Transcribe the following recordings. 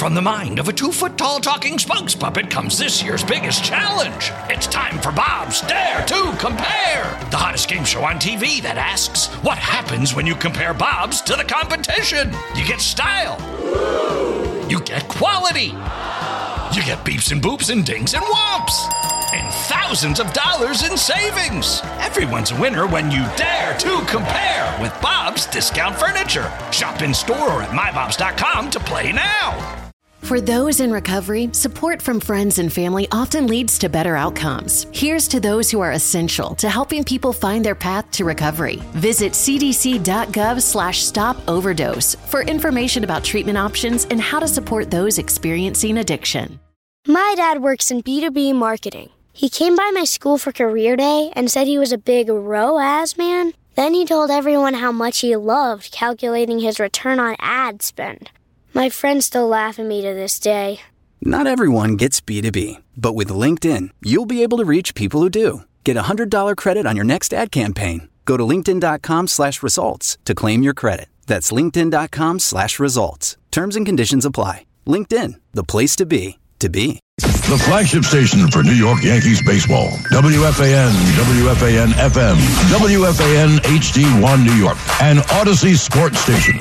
from the mind of a 2-foot-tall talking spokes puppet comes this year's biggest challenge. It's time for Bob's Dare to Compare, the hottest game show on TV that asks, what happens when you compare Bob's to the competition? You get style. You get quality. You get beeps and boops and dings and whomps. And thousands of dollars in savings. Everyone's a winner when you dare to compare with Bob's Discount Furniture. Shop in store or at mybobs.com to play now. For those in recovery, support from friends and family often leads to better outcomes. Here's to those who are essential to helping people find their path to recovery. Visit cdc.gov/stop-overdose for information about treatment options and how to support those experiencing addiction. My dad works in B2B marketing. He came by my school for career day and said he was a big ROAS man. Then he told everyone how much he loved calculating his return on ad spend. My friends still laugh at me to this day. Not everyone gets B2B, but with LinkedIn, you'll be able to reach people who do. Get a $100 credit on your next ad campaign. Go to linkedin.com/results to claim your credit. That's linkedin.com/results. Terms and conditions apply. LinkedIn, the place to be, to be. The flagship station for New York Yankees baseball. WFAN, WFAN FM, WFAN HD1 New York, and Odyssey Sports Station.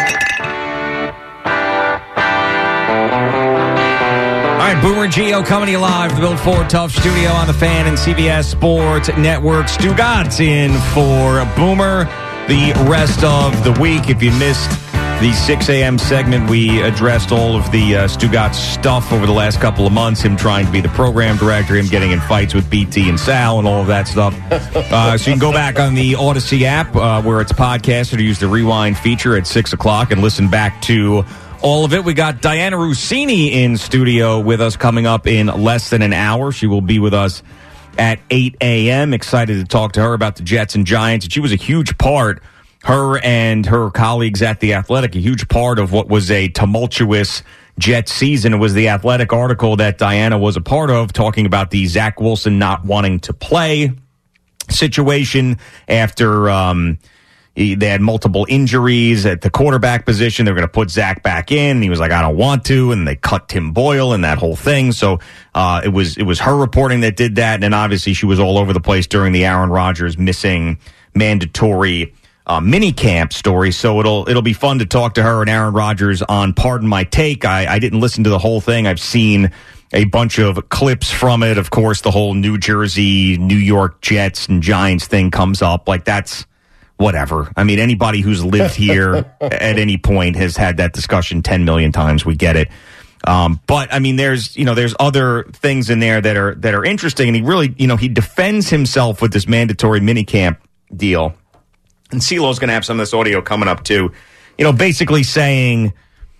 All right, Boomer and Gio coming to you live from the Bill Ford Tough Studio on the Fan and CBS Sports Network. Stu Gott's in for Boomer the rest of the week. If you missed the 6 a.m. segment, we addressed all of the Stugatz stuff over the last couple of months, him trying to be the program director, him getting in fights with BT and Sal and all of that stuff. So you can go back on the Odyssey app where it's podcasted or use the rewind feature at 6 o'clock and listen back to all of it. We got Diana Rossini in studio with us coming up in less than an hour. She will be with us at 8 a.m. Excited to talk to her about the Jets and Giants. And she was a huge part, her and her colleagues at The Athletic, a huge part of what was a tumultuous Jets season. It was The Athletic article that Diana was a part of, talking about the Zach Wilson not wanting to play situation after they had multiple injuries at the quarterback position. They were going to put Zach back in. He was like, I don't want to. And they cut Tim Boyle and that whole thing. So it was her reporting that did that. And obviously she was all over the place during the Aaron Rodgers missing mandatory mini camp story. So it'll be fun to talk to her and Aaron Rodgers on Pardon My Take. I didn't listen to the whole thing. I've seen a bunch of clips from it. Of course, the whole New Jersey, New York Jets and Giants thing comes up. Like, that's whatever. I mean, anybody who's lived here at any point has had that discussion 10 million times. We get it. But I mean, there's other things in there that are interesting. And he really, he defends himself with this mandatory minicamp deal. And CeeLo's going to have some of this audio coming up too. Basically saying,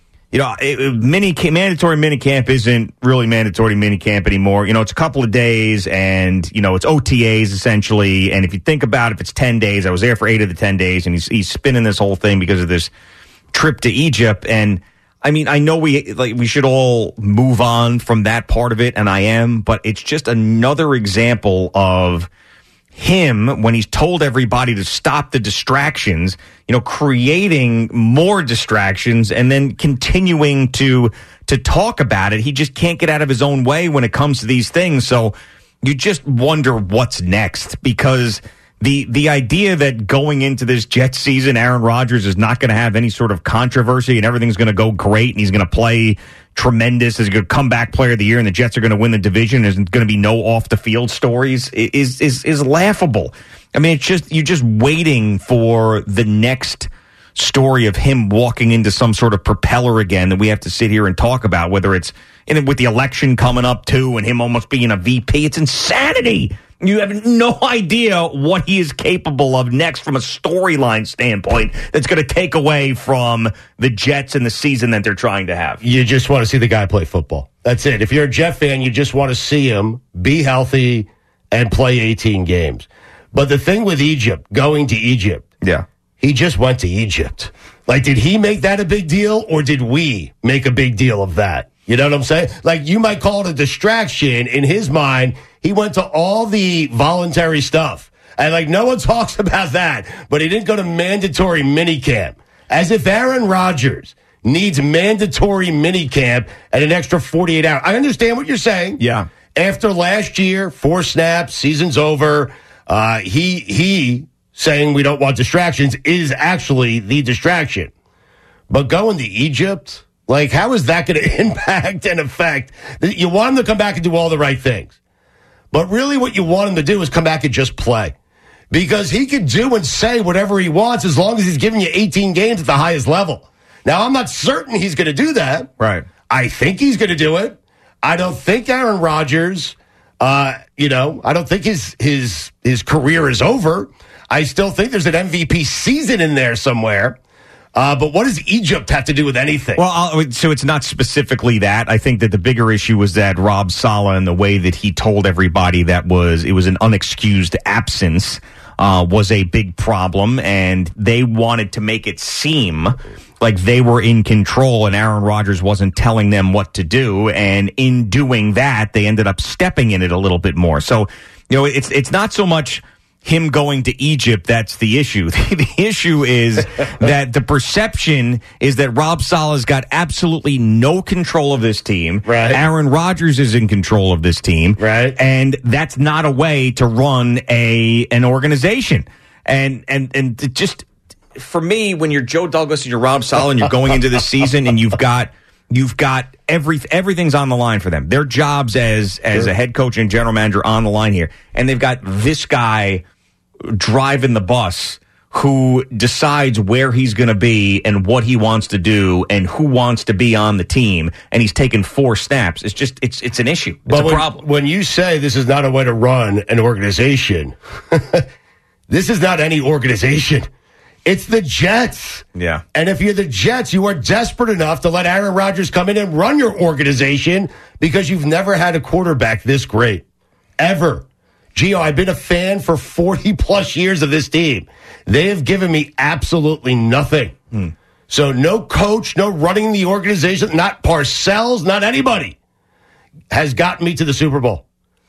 mandatory minicamp isn't really mandatory minicamp anymore. It's a couple of days and, it's OTAs essentially. And if you think about it, if it's 10 days, I was there for 8 of the 10 days and he's spinning this whole thing because of this trip to Egypt. And I mean, I know we should all move on from that part of it. And I am, but it's just another example of him when he's told everybody to stop the distractions, creating more distractions and then continuing to talk about it. He just can't get out of his own way when it comes to these things. So you just wonder what's next, because the idea that going into this Jets season, Aaron Rodgers is not going to have any sort of controversy and everything's going to go great and he's going to play tremendous as a good comeback player of the year and the Jets are going to win the division, there's going to be no off the field stories, is laughable. I mean, you're just waiting for the next story of him walking into some sort of propeller again that we have to sit here and talk about, whether it's with the election coming up too and him almost being a VP. It's insanity. You have no idea what he is capable of next from a storyline standpoint that's going to take away from the Jets and the season that they're trying to have. You just want to see the guy play football. That's it. If you're a Jet fan, you just want to see him be healthy and play 18 games. But the thing with Egypt, going to Egypt, yeah, he just went to Egypt. Like, did he make that a big deal or did we make a big deal of that? You know what I'm saying? Like, you might call it a distraction. In his mind, he went to all the voluntary stuff. And, like, no one talks about that. But he didn't go to mandatory minicamp. As if Aaron Rodgers needs mandatory minicamp and an extra 48 hours. I understand what you're saying. Yeah. After last year, 4 snaps, season's over. He saying we don't want distractions is actually the distraction. But going to Egypt, like, how is that going to impact and affect? You want him to come back and do all the right things. But really what you want him to do is come back and just play. Because he can do and say whatever he wants as long as he's giving you 18 games at the highest level. Now, I'm not certain he's going to do that. Right. I think he's going to do it. I don't think Aaron Rodgers, I don't think his career is over. I still think there's an MVP season in there somewhere. But what does Egypt have to do with anything? Well, so it's not specifically that. I think that the bigger issue was that Rob Saleh and the way that he told everybody it was an unexcused absence was a big problem, and they wanted to make it seem like they were in control and Aaron Rodgers wasn't telling them what to do, and in doing that, they ended up stepping in it a little bit more. So, it's not so much him going to Egypt that's the issue. The issue is that the perception is that Rob Saleh's got absolutely no control of this team. Right. Aaron Rodgers is in control of this team. Right. And that's not a way to run an organization. And just for me, when you're Joe Douglas and you're Rob Saleh and you're going into this season and you've got everything's on the line for them. Their jobs as a head coach and general manager on the line here. And they've got this guy driving the bus who decides where he's going to be and what he wants to do and who wants to be on the team. And he's taken 4 snaps. It's just, it's an issue. It's a problem. When you say this is not a way to run an organization, this is not any organization. It's the Jets. Yeah. And if you're the Jets, you are desperate enough to let Aaron Rodgers come in and run your organization because you've never had a quarterback this great. Ever. Gio, I've been a fan for 40-plus years of this team. They have given me absolutely nothing. So no coach, no running the organization, not Parcells, not anybody has gotten me to the Super Bowl.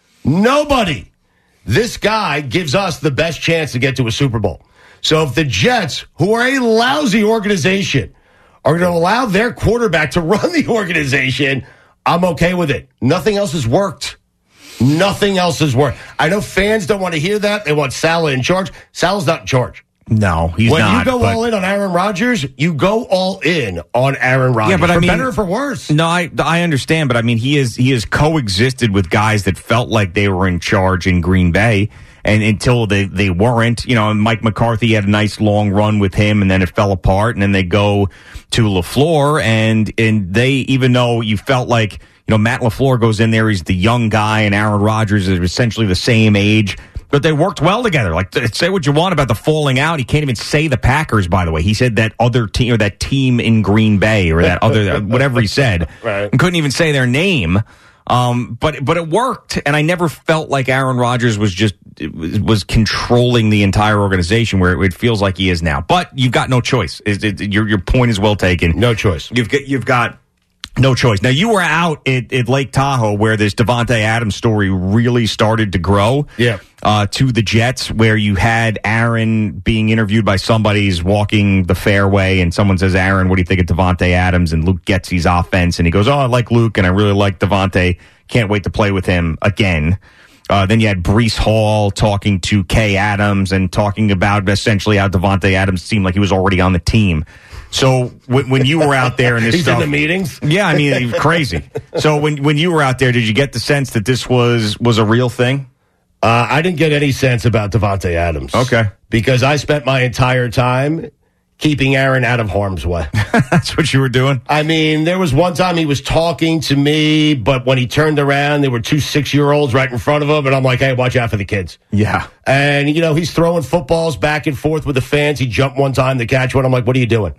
Nobody. This guy gives us the best chance to get to a Super Bowl. So if the Jets, who are a lousy organization, are going to allow their quarterback to run the organization, I'm okay with it. Nothing else has worked. Nothing else has worked. I know fans don't want to hear that. They want Saleh in charge. Saleh's not in charge. No, he's not. When you go all in on Aaron Rodgers, you go all in on Aaron Rodgers. Yeah, but for better or for worse. No, I understand, but I mean, he has coexisted with guys that felt like they were in charge in Green Bay. And until they weren't, Mike McCarthy had a nice long run with him, and then it fell apart. And then they go to LaFleur, and they, even though you felt like, Matt LaFleur goes in there, he's the young guy, and Aaron Rodgers is essentially the same age, but they worked well together. Like, say what you want about the falling out. He can't even say the Packers, by the way. He said that other team, or that team in Green Bay, or that other, whatever he said. Right. And couldn't even say their name. But it worked, and I never felt like Aaron Rodgers was controlling the entire organization where it feels like he is now. But you've got no choice. Your point is well taken. No choice. You've got no choice. Now, you were out at Lake Tahoe where this Davante Adams story really started to grow. Yeah. To the Jets, where you had Aaron being interviewed by somebody who's walking the fairway, and someone says, Aaron, what do you think of Davante Adams and Luke Getsy's offense? And he goes, I like Luke, and I really like Davante. Can't wait to play with him again. Then you had Breece Hall talking to Kay Adams and talking about essentially how Davante Adams seemed like he was already on the team. So when you were out there and this He's stuff, in the meetings? Yeah, I mean, crazy. So when you were out there, did you get the sense that this was a real thing? I didn't get any sense about Davante Adams. Okay. Because I spent my entire time keeping Aaron out of harm's way. That's what you were doing? I mean, there was one time he was talking to me, but when he turned around, there were 2 6-year-olds right in front of him, and I'm like, hey, watch out for the kids. Yeah. And, he's throwing footballs back and forth with the fans. He jumped one time to catch one. I'm like, what are you doing?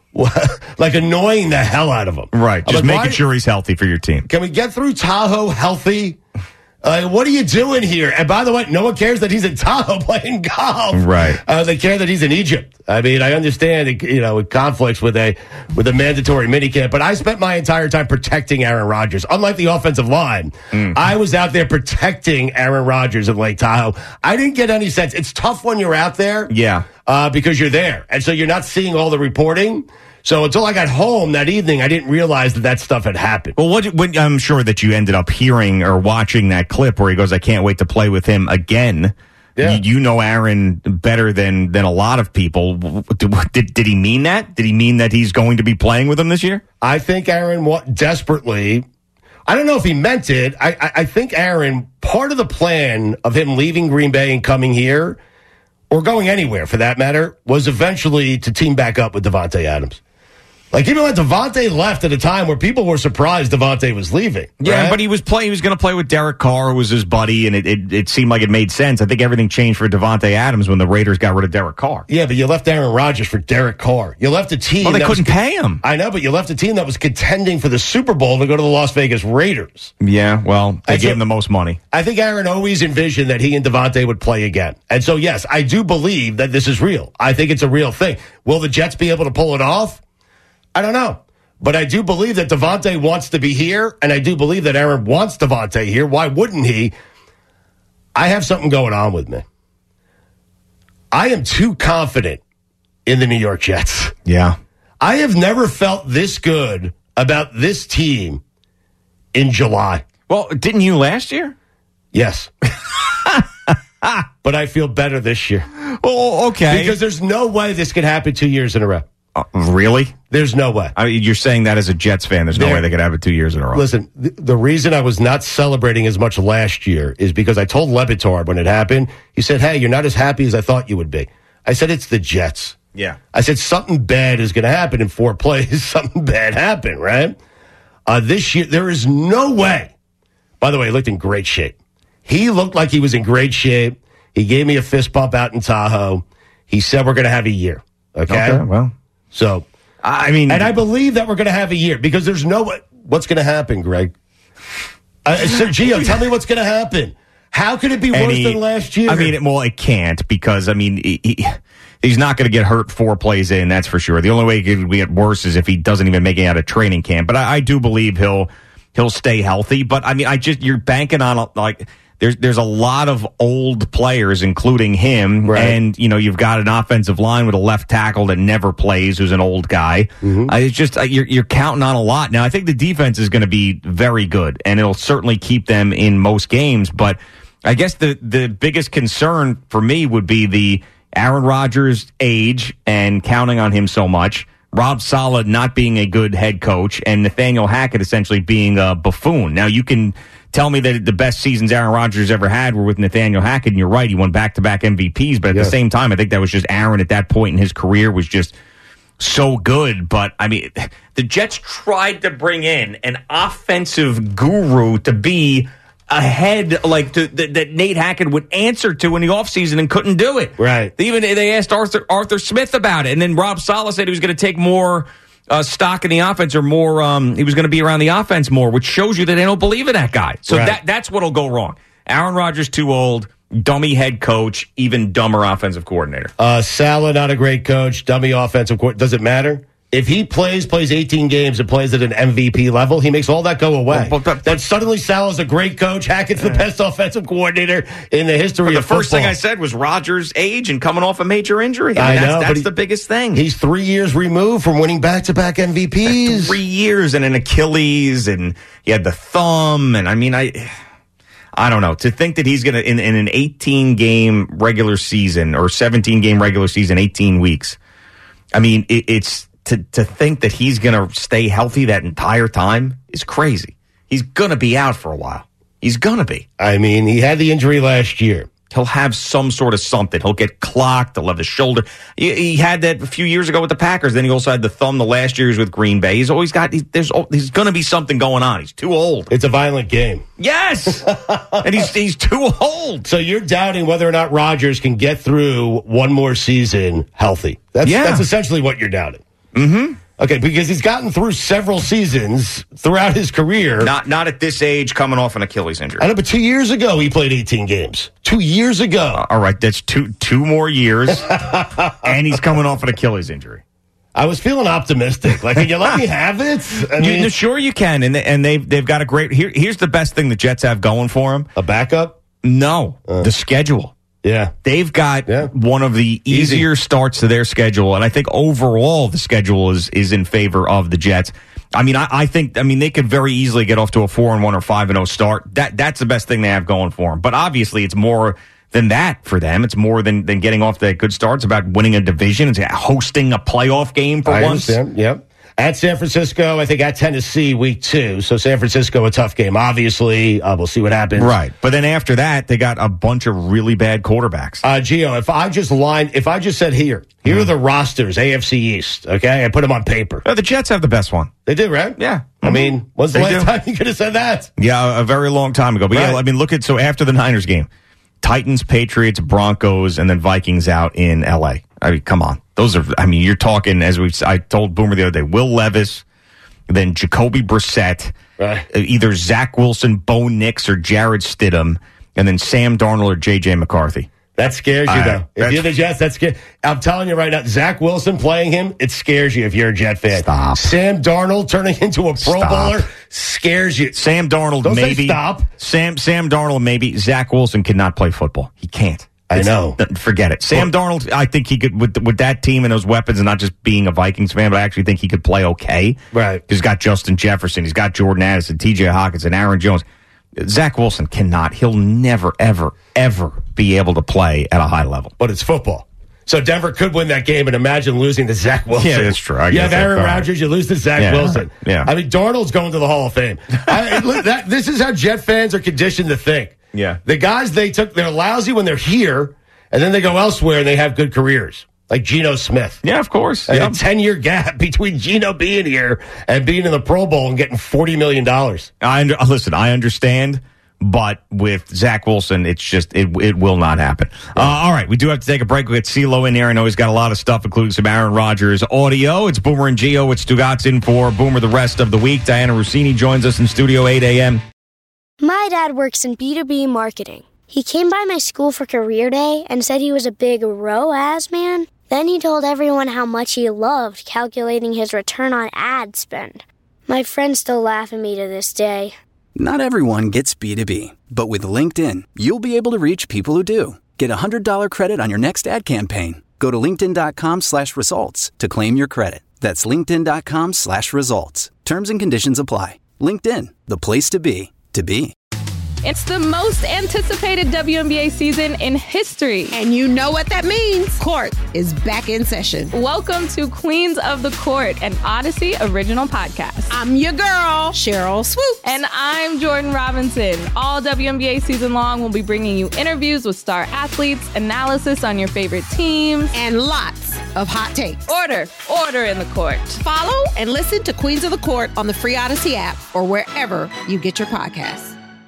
Like annoying the hell out of him. Right. Just making sure he's healthy for your team. Can we get through Tahoe healthy? What are you doing here? And by the way, no one cares that he's in Tahoe playing golf. Right. They care that he's in Egypt. I mean, I understand, it conflicts with a mandatory minicamp, but I spent my entire time protecting Aaron Rodgers. Unlike the offensive line, I was out there protecting Aaron Rodgers at Lake Tahoe. I didn't get any sense. It's tough when you're out there. Yeah. Because you're there. And so you're not seeing all the reporting. So until I got home that evening, I didn't realize that stuff had happened. Well, what I'm sure that you ended up hearing or watching that clip where he goes, "I can't wait to play with him again." Yeah. You know Aaron better than a lot of people. Did he mean that? Did he mean that he's going to be playing with him this year? I think Aaron desperately. I don't know if he meant it. I think Aaron, part of the plan of him leaving Green Bay and coming here, or going anywhere for that matter, was eventually to team back up with Davante Adams. Like, even when Davante left at a time where people were surprised Davante was leaving. Yeah, right? but he was going to play with Derek Carr, who was his buddy, and it seemed like it made sense. I think everything changed for Davante Adams when the Raiders got rid of Derek Carr. Yeah, but you left Aaron Rodgers for Derek Carr. You left a team. Well, they couldn't pay him. I know, but you left a team that was contending for the Super Bowl to go to the Las Vegas Raiders. Yeah, well, they gave him the most money. I think Aaron always envisioned that he and Davante would play again. And so, yes, I do believe that this is real. I think it's a real thing. Will the Jets be able to pull it off? I don't know. But I do believe that Davante wants to be here, and I do believe that Aaron wants Davante here. Why wouldn't he? I have something going on with me. I am too confident in the New York Jets. Yeah. I have never felt this good about this team in July. Well, didn't you last year? Yes. But I feel better this year. Oh, okay. Because there's no way this could happen 2 years in a row. Really? There's no way. I mean, you're saying that as a Jets fan. There's no way they could have it 2 years in a row. Listen, the reason I was not celebrating as much last year is because I told Le Batard when it happened, he said, "Hey, you're not as happy as I thought you would be." I said, "It's the Jets." Yeah. I said, something bad is going to happen in 4 plays. Something bad happened, right? This year, there is no way. By the way, he looked in great shape. He looked like he was in great shape. He gave me a fist bump out in Tahoe. He said we're going to have a year. Okay, well. So, I mean, and I believe that we're going to have a year because there's no way. What's going to happen, Greg? So, Gio, tell me what's going to happen. How could it be worse than last year? I mean, it can't because, I mean, he's not going to get hurt 4 plays in, that's for sure. The only way it could get worse is if he doesn't even make it out of training camp. But I do believe he'll stay healthy. But, I mean, you're banking on, like, there's a lot of old players, including him, right. And you've got an offensive line with a left tackle that never plays, who's an old guy. Mm-hmm. It's just you're counting on a lot. Now, I think the defense is going to be very good, and it'll certainly keep them in most games. But I guess the biggest concern for me would be the Aaron Rodgers' age and counting on him so much. Rob Saleh not being a good head coach, and Nathaniel Hackett essentially being a buffoon. Now, you can tell me that the best seasons Aaron Rodgers ever had were with Nathaniel Hackett, and you're right, he won back-to-back MVPs, but at the same time, I think that was just Aaron at that point in his career was just so good. But, I mean, the Jets tried to bring in an offensive guru to be a head like that Nate Hackett would answer to in the offseason and couldn't do it. Right. They asked Arthur Smith about it, and then Rob Saleh said he was going to take more stock in the offense or more. He was going to be around the offense more, which shows you that they don't believe in that guy. So that's what'll go wrong. Aaron Rodgers too old, dummy head coach, even dumber offensive coordinator. Saleh not a great coach, dummy offensive coordinator. Does it matter? If he plays 18 games and plays at an MVP level, he makes all that go away. Then suddenly Saleh's a great coach. Hackett's the best offensive coordinator in the history of football. The first thing I said was Rodgers' age and coming off a major injury. I mean, that's the biggest thing. He's 3 years removed from winning back-to-back MVPs. 3 years and an Achilles, and he had the thumb. And I mean, I don't know. To think that he's going to, in an 18-game regular season or 17-game regular season, 18 weeks, I mean, it's... To think that he's going to stay healthy that entire time is crazy. He's going to be out for a while. He's going to be. I mean, he had the injury last year. He'll have some sort of something. He'll get clocked. He'll have the shoulder. He had that a few years ago with the Packers. Then he also had the thumb the last year he was with Green Bay. He's always got, there's going to be something going on. He's too old. It's a violent game. Yes! And he's too old. So you're doubting whether or not Rodgers can get through one more season healthy. That's essentially what you're doubting. Mm-hmm. Okay, because he's gotten through several seasons throughout his career. Not at this age, coming off an Achilles injury. I know, but 2 years ago he played 18 games. 2 years ago. All right, that's two more years, and he's coming off an Achilles injury. I was feeling optimistic. Like, can you let me have it? I mean, sure you can, and they've got a great. Here's the best thing the Jets have going for them: a backup. No, the schedule. Yeah. They've got one of the easier starts to their schedule, and I think overall the schedule is in favor of the Jets. I mean, I think they could very easily get off to a 4-1 or 5-0 start. That's the best thing they have going for them. But obviously, it's more than that for them. It's more than getting off that good start. It's about winning a division. It's hosting a playoff game for once. I understand. Yep. At San Francisco, I think at Tennessee, week 2. So San Francisco, a tough game. Obviously, we'll see what happens. Right. But then after that, they got a bunch of really bad quarterbacks. Gio, if I just said here are the rosters, AFC East, okay? I put them on paper. The Jets have the best one. They do, right? Yeah. I mean, when's the last time you could have said that? Yeah, a very long time ago. But yeah, I mean, so after the Niners game, Titans, Patriots, Broncos, and then Vikings out in L.A. I mean, come on. Those are, you're talking, I told Boomer the other day, Will Levis, then Jacoby Brissett, either Zach Wilson, Bo Nix, or Jared Stidham, and then Sam Darnold or J.J. McCarthy. That scares you, though. If you're the Jets, that's scary. I'm telling you right now, Zach Wilson playing him, it scares you if you're a Jet fan. Stop. Sam Darnold turning into a Pro Bowler scares you. Sam Darnold, Don't maybe. Say stop. Sam Darnold, maybe. Zach Wilson cannot play football. He can't. I know. Forget it. Sam Darnold, I think he could, with that team and those weapons, and not just being a Vikings fan, but I actually think he could play okay. Right. He's got Justin Jefferson. He's got Jordan Addison, T.J. Hawkinson, Aaron Jones. Zach Wilson cannot. He'll never, ever, ever be able to play at a high level. But it's football. So Denver could win that game, and imagine losing to Zach Wilson. Yeah, that's true. You have Aaron Rodgers, you lose to Zach Wilson. Yeah. I mean, Darnold's going to the Hall of Fame. This is how Jet fans are conditioned to think. Yeah. The guys they're lousy when they're here, and then they go elsewhere and they have good careers. Like Geno Smith. Yeah, of course. A 10-year gap between Geno being here and being in the Pro Bowl and getting $40 million. Listen, I understand, but with Zach Wilson, it's just, it will not happen. All right, we do have to take a break. We got CeeLo in here. I know he's got a lot of stuff, including some Aaron Rodgers audio. It's Boomer and Gio. It's Stugatz in for Boomer the rest of the week. Diana Rossini joins us in studio 8 a.m. My dad works in B2B marketing. He came by my school for career day and said he was a big ROAS man. Then he told everyone how much he loved calculating his return on ad spend. My friends still laugh at me to this day. Not everyone gets B2B, but with LinkedIn, you'll be able to reach people who do. Get a $100 credit on your next ad campaign. Go to linkedin.com/results to claim your credit. That's linkedin.com/results. Terms and conditions apply. LinkedIn, the place to be, to be. It's the most anticipated WNBA season in history. And you know what that means. Court is back in session. Welcome to Queens of the Court, an Odyssey original podcast. I'm your girl, Cheryl Swoops. And I'm Jordan Robinson. All WNBA season long, we'll be bringing you interviews with star athletes, analysis on your favorite teams, and lots of hot takes. Order in the court. Follow and listen to Queens of the Court on the free Odyssey app or wherever you get your podcasts.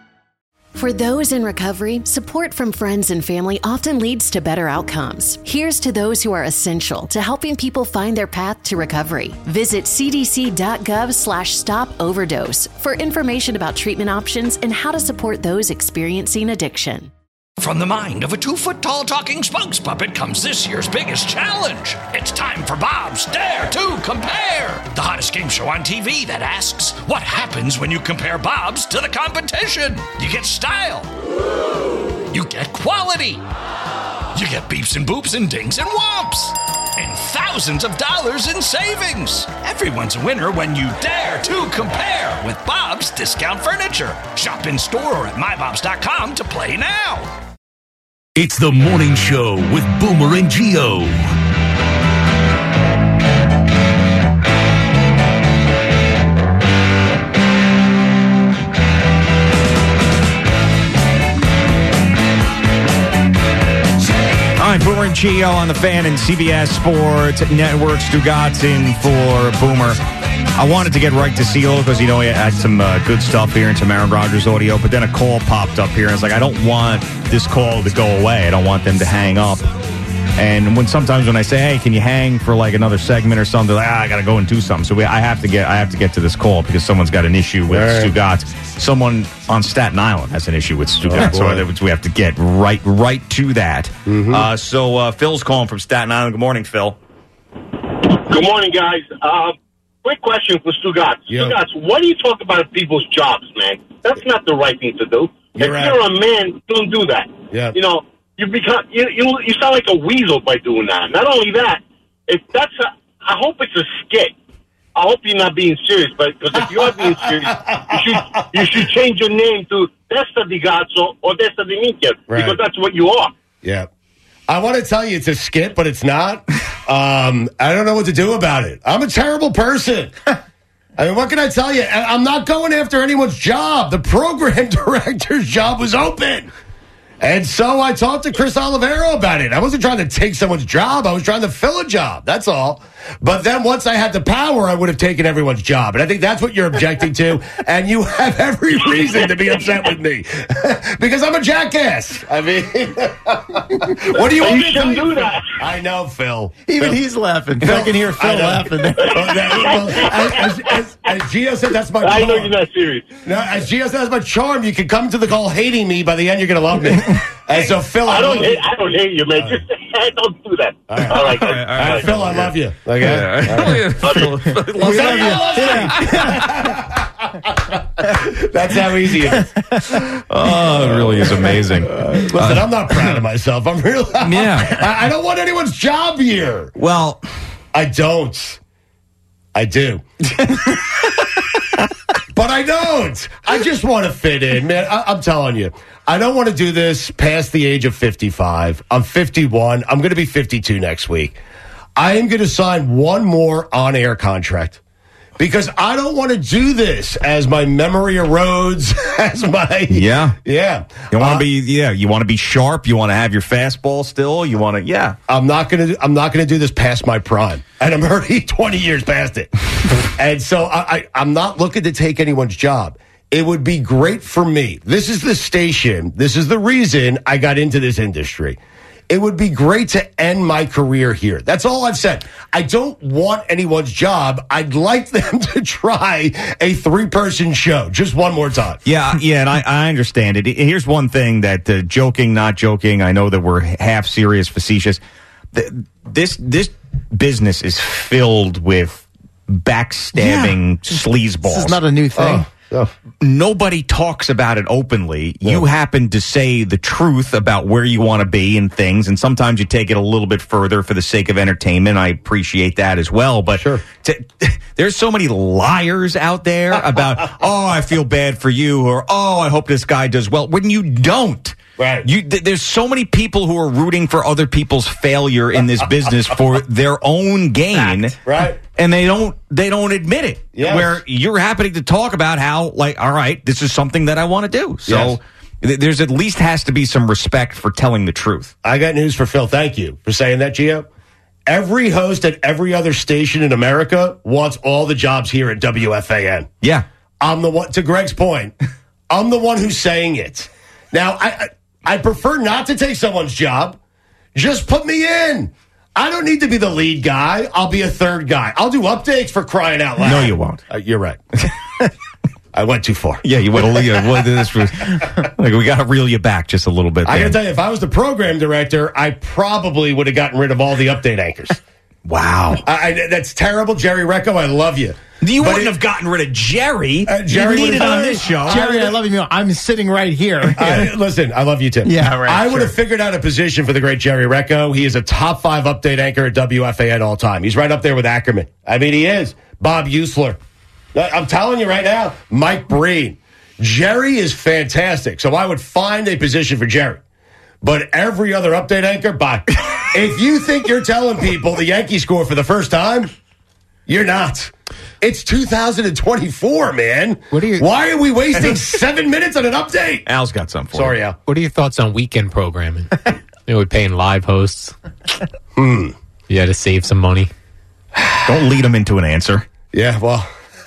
For those in recovery, support from friends and family often leads to better outcomes. Here's to those who are essential to helping people find their path to recovery. Visit cdc.gov/stop overdose for information about treatment options and how to support those experiencing addiction. From the mind of a 2-foot-tall talking spokes puppet comes this year's biggest challenge. It's time for Bob's Dare to Compare, the hottest game show on TV that asks, what happens when you compare Bob's to the competition? You get style. You get quality. You get beeps and boops and dings and whomps. And thousands of dollars in savings. Everyone's a winner when you dare to compare with Bob's Discount Furniture. Shop in store or at mybobs.com to play now. It's the morning show with Boomer and Gio. All right, Boomer and Gio on the Fan and CBS Sports Network. Stugatz in for Boomer. I wanted to get right to CeeLo because, he had some good stuff here and some Aaron Rodgers audio, but then a call popped up here, and it's like, I don't want this call to go away. I don't want them to hang up. And sometimes when I say, hey, can you hang for like another segment or something, like, I got to go and do something. So I have to get to this call because someone's got an issue with Stugatz. Someone on Staten Island has an issue with Stugatz, so we have to get right to that. Mm-hmm. So Phil's calling from Staten Island. Good morning, Phil. Good morning, guys. Quick question for Stugatz. Yeah. Stugatz, why do you talk about people's jobs, man? That's not the right thing to do. You're a man, don't do that. Yeah. you sound like a weasel by doing that. Not only that, I hope it's a skit. I hope you're not being serious, but because if you are being serious, you should change your name to Testa di Gazzo or Testa di Minchia, because that's what you are. Yeah. I want to tell you it's a skit, but it's not. I don't know what to do about it. I'm a terrible person. I mean, what can I tell you? I'm not going after anyone's job. The program director's job was open. And so I talked to Chris Olivero about it. I wasn't trying to take someone's job. I was trying to fill a job. That's all. But then once I had the power, I would have taken everyone's job. And I think that's what you're objecting to. And you have every reason to be upset with me. Because I'm a jackass. I mean, what do you want me to do that? I know, Phil. Even he's laughing. Phil, I can hear Phil laughing there. As Gio said, that's my charm. I know you're not serious. No, as Gio said, that's my charm. You can come to the call hating me. By the end, you're going to love me. And so, Phil, I don't hate you, man. Just don't do that. All right, Phil, I love you. Okay. That's how easy it is. Oh, it really is amazing. Listen, I'm not proud of myself. I'm really. Yeah. I don't want anyone's job here. Well, I don't. I do. But I don't. I just want to fit in, man. I'm telling you. I don't want to do this past the age of 55. I'm 51. I'm going to be 52 next week. I am going to sign one more on-air contract because I don't want to do this as my memory erodes, as my yeah. You want to you want to be sharp. You want to have your fastball still. You want to I'm not going to do this past my prime, and I'm already 20 years past it, and so I'm not looking to take anyone's job. It would be great for me. This is the station. This is the reason I got into this industry. It would be great to end my career here. That's all I've said. I don't want anyone's job. I'd like them to try a 3-person show just one more time. Yeah, and I understand it. Here's one thing that, joking, not joking, I know that we're half serious, facetious. This business is filled with backstabbing sleazeballs. This is not a new thing. Nobody talks about it openly. Yeah. You happen to say the truth about where you want to be and things, and sometimes you take it a little bit further for the sake of entertainment. I appreciate that as well. But there's so many liars out there about, oh, I feel bad for you, or oh, I hope this guy does well, when you don't. Right. There's so many people who are rooting for other people's failure in this business for their own gain. Right. And they don't admit it. Yes. Where you're happening to talk about how, like, all right, this is something that I want to do. So there's at least has to be some respect for telling the truth. I got news for Phil. Thank you for saying that, Gio. Every host at every other station in America wants all the jobs here at WFAN. Yeah. I'm the one, to Greg's point, I'm the one who's saying it. Now, I prefer not to take someone's job. Just put me in. I don't need to be the lead guy. I'll be a third guy. I'll do updates for crying out loud. No, you won't. You're right. I went too far. Yeah, you went a little. Like, we got to reel you back just a little bit. I got to tell you, if I was the program director, I probably would have gotten rid of all the update anchors. Wow. That's terrible. Jerry Recco, I love you. You wouldn't have gotten rid of Jerry. Jerry you need it on this show. Jerry, I love you. I'm sitting right here. Listen, I love you too. Yeah, right. I would have figured out a position for the great Jerry Recco. He is a top 5 update anchor at WFAN all time. He's right up there with Ackerman. I mean, he is. Bob Usler. I'm telling you right now, Mike Breen. Jerry is fantastic. So I would find a position for Jerry. But every other update anchor, bye. If you think you're telling people the Yankees score for the first time, you're not. It's 2024, man. Why are we wasting 7 minutes on an update? Al's got something for Sorry, you. Al. What are your thoughts on weekend programming? We're paying live hosts. You had to save some money. Don't lead them into an answer. Yeah, well.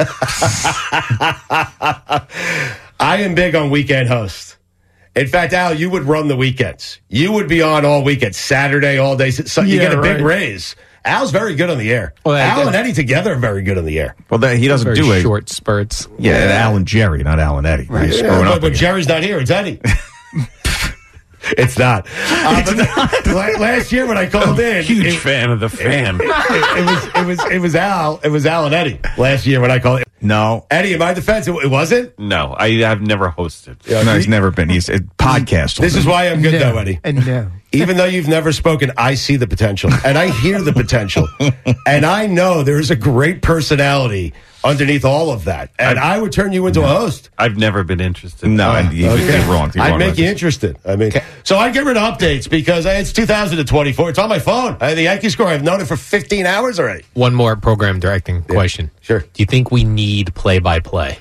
I am big on weekend hosts. In fact, Al, you would run the weekends. You would be on all weekend, Saturday, all day. So you get a big raise. Al's very good on the air. Well, Al and Eddie together are very good on the air. Well, he doesn't do it. Short spurts. Yeah, Al and Jerry, not Al and Eddie. Right. But Jerry's not here. It's Eddie. It's not. Last year when I called in, huge fan of the fan. It was Al. It was Al and Eddie last year when I called in. No. Eddie, in my defense, it wasn't? No, I've never hosted. No, he's never been. He's a podcast. This is why I'm good, though, Eddie. No. Even though you've never spoken, I see the potential. And I hear the potential. And I know there's a great personality underneath all of that. And I would turn you into a host. I've never been interested. No, you're wrong. I'd make you interested. I mean, so I'd get rid of updates because it's 2024. It's on my phone. The Yankee score, I've known it for 15 hours already. One more program directing question. Sure. Do you think we need play-by-play?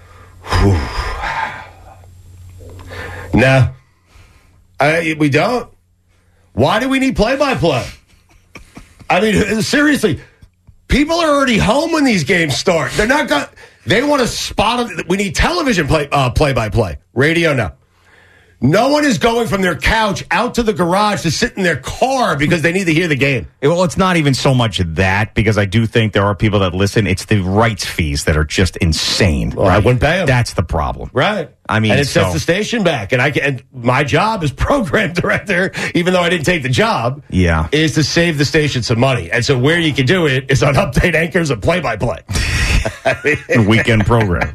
No. We don't. Why do we need play-by-play? I mean, seriously, people are already home when these games start. They're not going. They want to spot them. We need television play-by-play. Radio, no. No one is going from their couch out to the garage to sit in their car because they need to hear the game. Well, it's not even so much that, because I do think there are people that listen. It's the rights fees that are just insane. Well, I wouldn't pay them. That's the problem. Right. I mean, and it sets the station back. And my job as program director, even though I didn't take the job, is to save the station some money. And so where you can do it is on update anchors and play-by-play. Weekend program.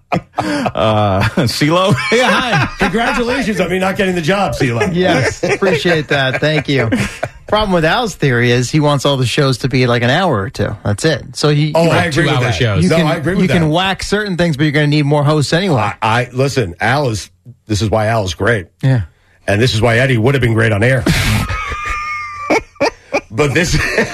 CeeLo? Yeah, hi. Congratulations on me not getting the job, CeeLo. Yes, appreciate that. Thank you. Problem with Al's theory is he wants all the shows to be like an hour or two. That's it. So I agree with that. Shows. I agree with that. You can whack certain things, but you're going to need more hosts anyway. Listen, this is why Al is great. Yeah. And this is why Eddie would have been great on air. But this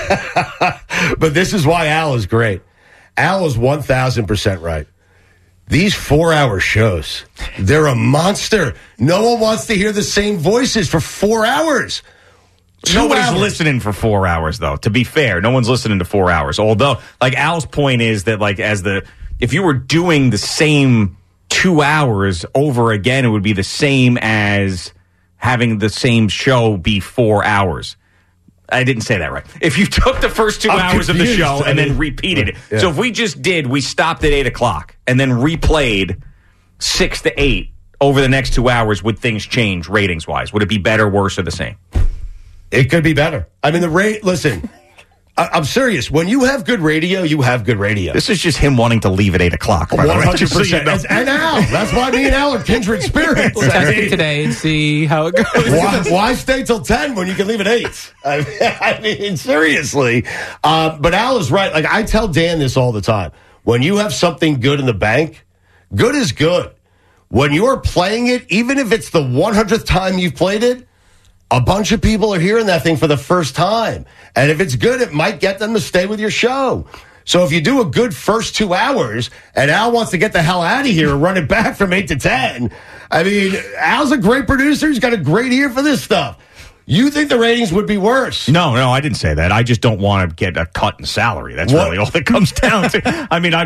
is why Al is great. Al is 1,000% right. These 4-hour shows, they're a monster. No one wants to hear the same voices for 4 hours. Nobody's listening for 4 hours, though. To be fair, no one's listening to 4 hours. Although, like, Al's point is that, like, if you were doing the same 2 hours over again, it would be the same as having the same show be 4 hours. I didn't say that right. If you took the first 2 hours of the show and then repeated it. Yeah. So if we stopped at 8 o'clock and then replayed 6 to 8 over the next 2 hours, would things change ratings-wise? Would it be better, worse, or the same? It could be better. I mean, listen, I'm serious. When you have good radio, you have good radio. This is just him wanting to leave at 8 o'clock. 100%. And Al. That's why me and Al are kindred spirits. We'll test it today and see how it goes. Why stay till 10 when you can leave at 8? I mean, seriously. But Al is right. Like, I tell Dan this all the time. When you have something good in the bank, good is good. When you're playing it, even if it's the 100th time you've played it, a bunch of people are hearing that thing for the first time. And if it's good, it might get them to stay with your show. So if you do a good first 2 hours and Al wants to get the hell out of here and run it back from 8 to 10, I mean, Al's a great producer. He's got a great ear for this stuff. You think the ratings would be worse? No, I didn't say that. I just don't want to get a cut in salary. That's really all it comes down to. I mean, I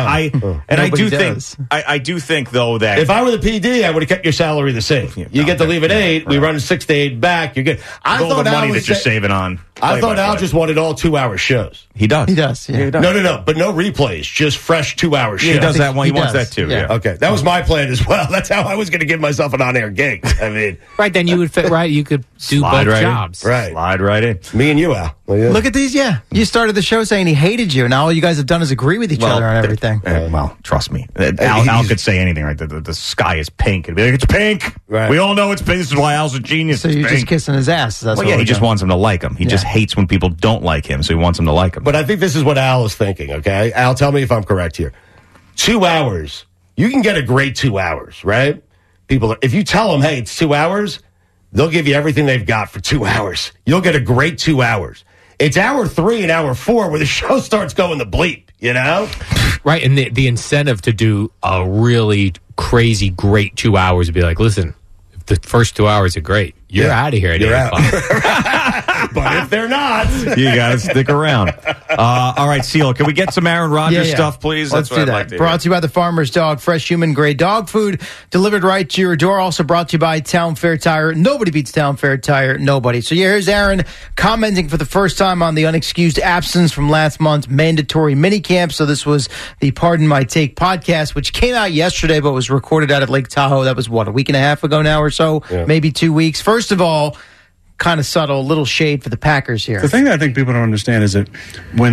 do think though that if I were the PD, I would have kept your salary the same. You get to leave at 8. Right. We run 6 to 8 back. You're good. I thought the money that you're saving on. I thought Al just wanted all 2 hour shows. He does. He does. Yeah. No, but no replays. Just fresh 2 hour shows. He does that one. He wants that too. Yeah. Okay, that was my plan as well. That's how I was going to give myself an on air gig. I mean, right then you would fit right. You could do both jobs. Right. Slide right in. Me and you, Al. Well, yeah. Look at these, You started the show saying he hated you. Now all you guys have done is agree with each other on everything. Well, trust me. Al could say anything, right? The sky is pink. It'd be like, it's pink. Right. We all know it's pink. This is why Al's a genius. So you're just kissing his ass. He just wants him to like him. He just hates when people don't like him, so he wants him to like him. But I think this is what Al is thinking, okay? Al, tell me if I'm correct here. 2 hours. You can get a great 2 hours, right? If you tell them, hey, it's 2 hours, they'll give you everything they've got for 2 hours. You'll get a great 2 hours. It's hour 3 and hour 4 where the show starts going the bleep, you know? Right, and the incentive to do a really crazy, great 2 hours would be like, listen, if the first 2 hours are great, you're out of here at 8 o'clock. But if they're not, you got to stick around. All right, CeeLo, can we get some Aaron Rodgers stuff, please? Let's do that. Like to brought to you by the Farmer's Dog, fresh human-grade dog food delivered right to your door. Also brought to you by Town Fair Tire. Nobody beats Town Fair Tire. Nobody. So here's Aaron commenting for the first time on the unexcused absence from last month's mandatory minicamp. So this was the Pardon My Take podcast, which came out yesterday but was recorded out at Lake Tahoe. That was, a week and a half ago now or so? Yeah. Maybe 2 weeks. First of all, kind of subtle, little shade for the Packers here. The thing that I think people don't understand is that when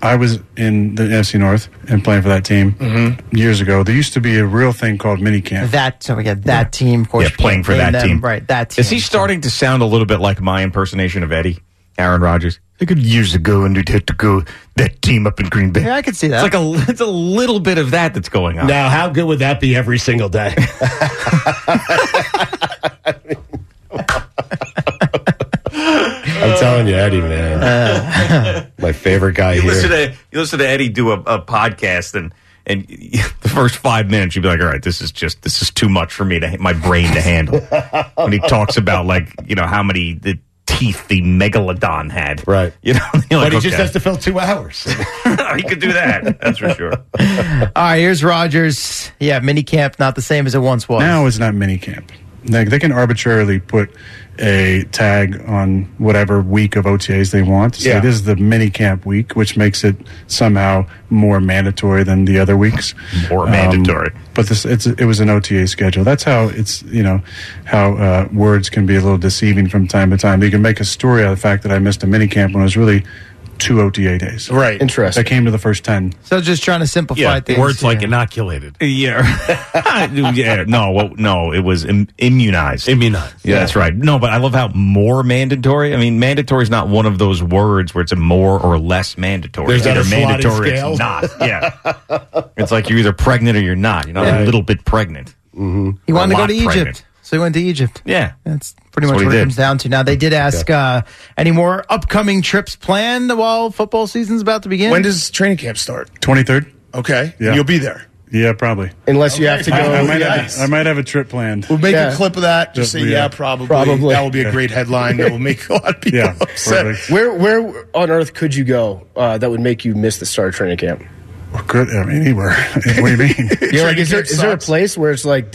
I was in the NFC North and playing for that team years ago. There used to be a real thing called minicamp. That team, of course. Yeah, playing for that team. Right, that team. Is he starting to sound a little bit like my impersonation of Eddie, Aaron Rodgers? Like years ago, and you'd have to go that team up in Green Bay. Yeah, I could see that. It's a little bit of that's going on. Now, how good would that be every single day? I'm telling you, Eddie, man. My favorite guy you here. You listen to Eddie do a podcast, and the first 5 minutes, you'd be like, all right, this is too much for me my brain to handle. When he talks about, how many the teeth the megalodon had. Right. But he just has to fill 2 hours. He could do that. That's for sure. All right, here's Rodgers. Yeah, minicamp, not the same as it once was. Now it's not minicamp. They can arbitrarily put a tag on whatever week of OTAs they want to say this is the mini camp week, which makes it somehow more mandatory than the other weeks. More mandatory. But it was an OTA schedule. That's how it's, how words can be a little deceiving from time to time. You can make a story out of the fact that I missed a mini camp when it was really 2 OTA days. Right. Interesting. That came to the first 10. So just trying to simplify things. Words like inoculated. Yeah. No, it was immunized. Immunized. Yeah, that's right. No, but I love how more mandatory. I mean, mandatory is not one of those words where it's a more or less mandatory. There's either not a sliding mandatory scale. or it's not. Yeah. It's like you're either pregnant or you're not. You're not a little bit pregnant. Mm-hmm. He wanted to go to Egypt. Pregnant. So he went to Egypt. Yeah. That's pretty much what it comes down to. Now, they did ask any more upcoming trips planned while football season's about to begin? When does training camp start? 23rd. Okay. Yeah. You'll be there. Yeah, probably. Unless you have to go. I might have a trip planned. We'll make a clip of that. Just say, probably. That will be a great headline. That will make a lot of people upset. Where on earth could you go that would make you miss the start of training camp? Well, good. I mean, anywhere. What do you mean? You're like, is there a place where it's like,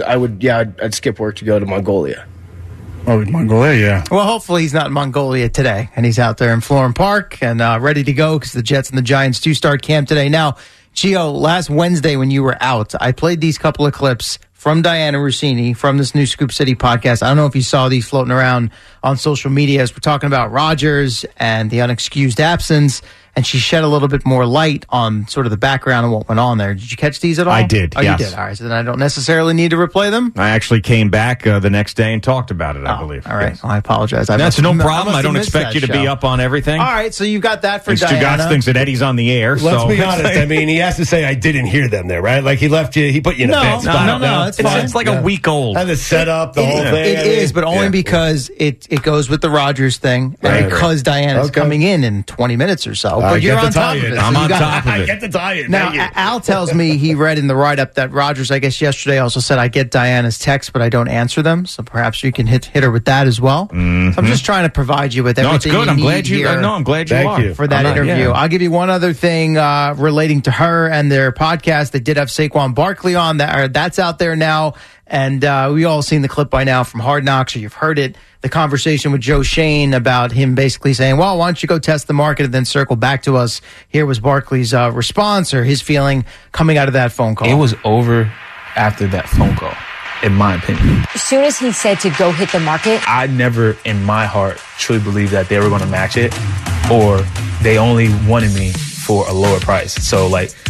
I'd skip work to go to Mongolia? Oh, Mongolia, yeah. Well, hopefully he's not in Mongolia today, and he's out there in Florham Park and ready to go because the Jets and the Giants do start camp today. Now, Gio, last Wednesday when you were out, I played these couple of clips from Diana Rossini from this new Scoop City podcast. I don't know if you saw these floating around on social media as we're talking about Rodgers and the unexcused absence. And she shed a little bit more light on sort of the background of what went on there. Did you catch these at all? I did, Oh, yes. you did. All right, so then I don't necessarily need to replay them? I actually came back the next day and talked about it, I believe. All right, Yes. well, I apologize. That's no problem. I don't missed expect that you to be show. up on everything. All right, so you got that for And Diana. Stugotz thinks that Eddie's on the air. Let's so be honest. I mean, he has to say, I didn't hear them there, right? Like, he left you, he put you in a bad spot. No, it's fine. It's like a week old. And the setup, the whole thing. It is, but only because it goes with the Rodgers thing and because Diana's coming in 20 minutes or so. But you're on top of it. I'm on top of I it. get the tie-in. Now, Thank you. Al tells me he read in the write-up that Rodgers, I guess yesterday, also said, I get Diana's texts, but I don't answer them. So perhaps you can hit her with that as well. Mm-hmm. So I'm just trying to provide you with No, it's everything good. you I'm need glad you. here No, I'm glad you Thank are. you. for that interview. I'll give you one other thing relating to her and their podcast. They did have Saquon Barkley on. That's out there now. And we all seen the clip by now from Hard Knocks, or you've heard it. The conversation with Joe Shane about him basically saying, well, why don't you go test the market and then circle back to us? Here was Barkley's response or his feeling coming out of that phone call. It was over after that phone call, in my opinion. As soon as he said to go hit the market, I never in my heart truly believed that they were going to match it, or they only wanted me for a lower price. So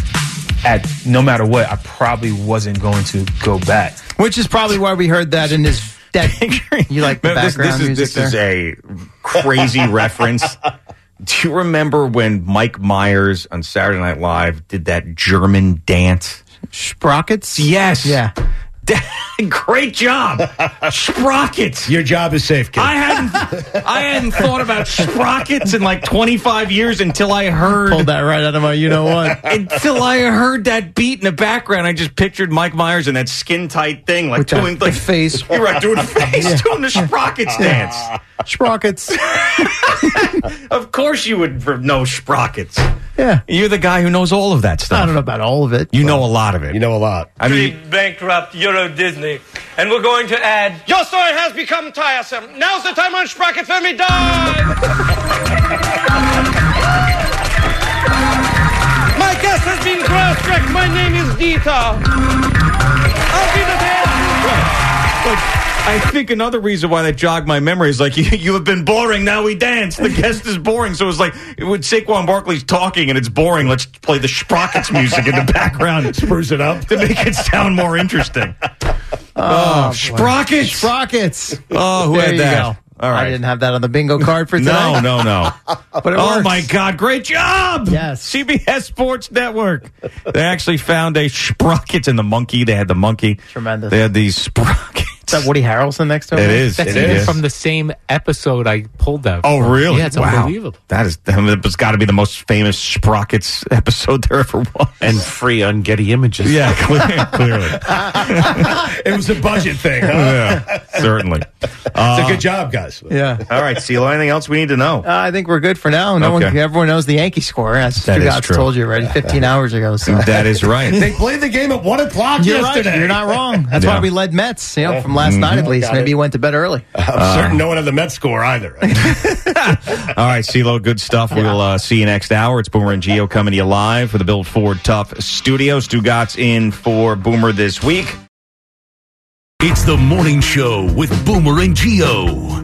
no matter what, I probably wasn't going to go back. Which is probably why we heard that in his dead. You like the background music This is there? a crazy reference. Do you remember when Mike Myers on Saturday Night Live did that German dance? Sprockets? Yes. Yeah. Great job. Sprockets. Your job is safe, kid. I hadn't thought about sprockets in 25 years until I heard. Pulled that right out of my you-know-what. Until I heard that beat in the background, I just pictured Mike Myers in that skin-tight thing, With doing the face. You're right, doing face, doing the sprockets dance. Sprockets. Of course you would know sprockets. Yeah. You're the guy who knows all of that stuff. I don't know about all of it. You know a lot of it. You know a lot. I mean, Bankrupt Euro Disney. And we're going to add, your story has become tiresome. Now's the time on Sprocket Family Dive! My guest has been cross-checked. My name is Dita. I'll be the head. I think another reason why that jogged my memory is like, you have been boring, now we dance. The guest is boring. So it's like, when Saquon Barkley's talking and it's boring, let's play the Sprockets music in the background. Spruce it up. To make it sound more interesting. Sprockets. Sprockets. Oh, who there had that? You go. All right. I didn't have that on the bingo card for today. No. But it oh, works. my God. Great job. Yes. CBS Sports Network. They actually found a Sprockets in the monkey. They had the monkey. Tremendous. They had these Sprockets. Is that Woody Harrelson next to him? It is. That's even from the same episode I pulled that from. Oh, really? Yeah, it's unbelievable. It's got to be the most famous Sprockets episode there ever was. And free on Getty Images. Yeah, clearly. It was a budget thing, huh? Yeah, certainly. It's a good job, guys. Yeah. All right, CeeLo, anything else we need to know? I think we're good for now. Everyone knows the Yankee score. That's That is God's true. told you already 15 hours ago. So. That is right. They played the game at 1 o'clock You're yesterday. right. You're not wrong. That's Yeah. why we led Mets, from last night at least. Maybe you went to bed early. I'm certain no one had the Mets score either. All right, CeeLo, good stuff. We'll see you next hour. It's Boomer and Gio coming to you live for the Build Ford Tough studio. Stu Gott's in for Boomer this week. It's the morning show with Boomer and Gio.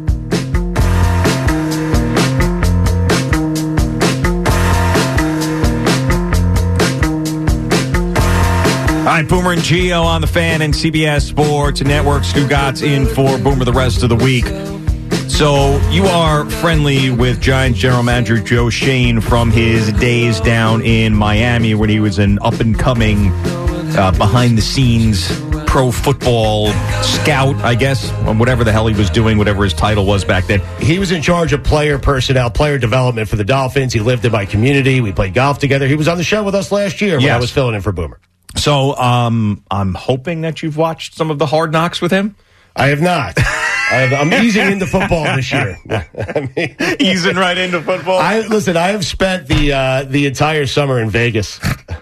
All right, Boomer and Gio on the Fan and CBS Sports Network. Stu Gott's in for Boomer the rest of the week. So you are friendly with Giants general manager Joe Shane from his days down in Miami when he was an up-and-coming, behind-the-scenes pro football scout, I guess, or whatever the hell he was doing, whatever his title was back then. He was in charge of player personnel, player development for the Dolphins. He lived in my community. We played golf together. He was on the show with us last year when I was filling in for Boomer. So I'm hoping that you've watched some of the Hard Knocks with him. I have not. I'm easing into football this year. Easing right into football. I have spent the entire summer in Vegas.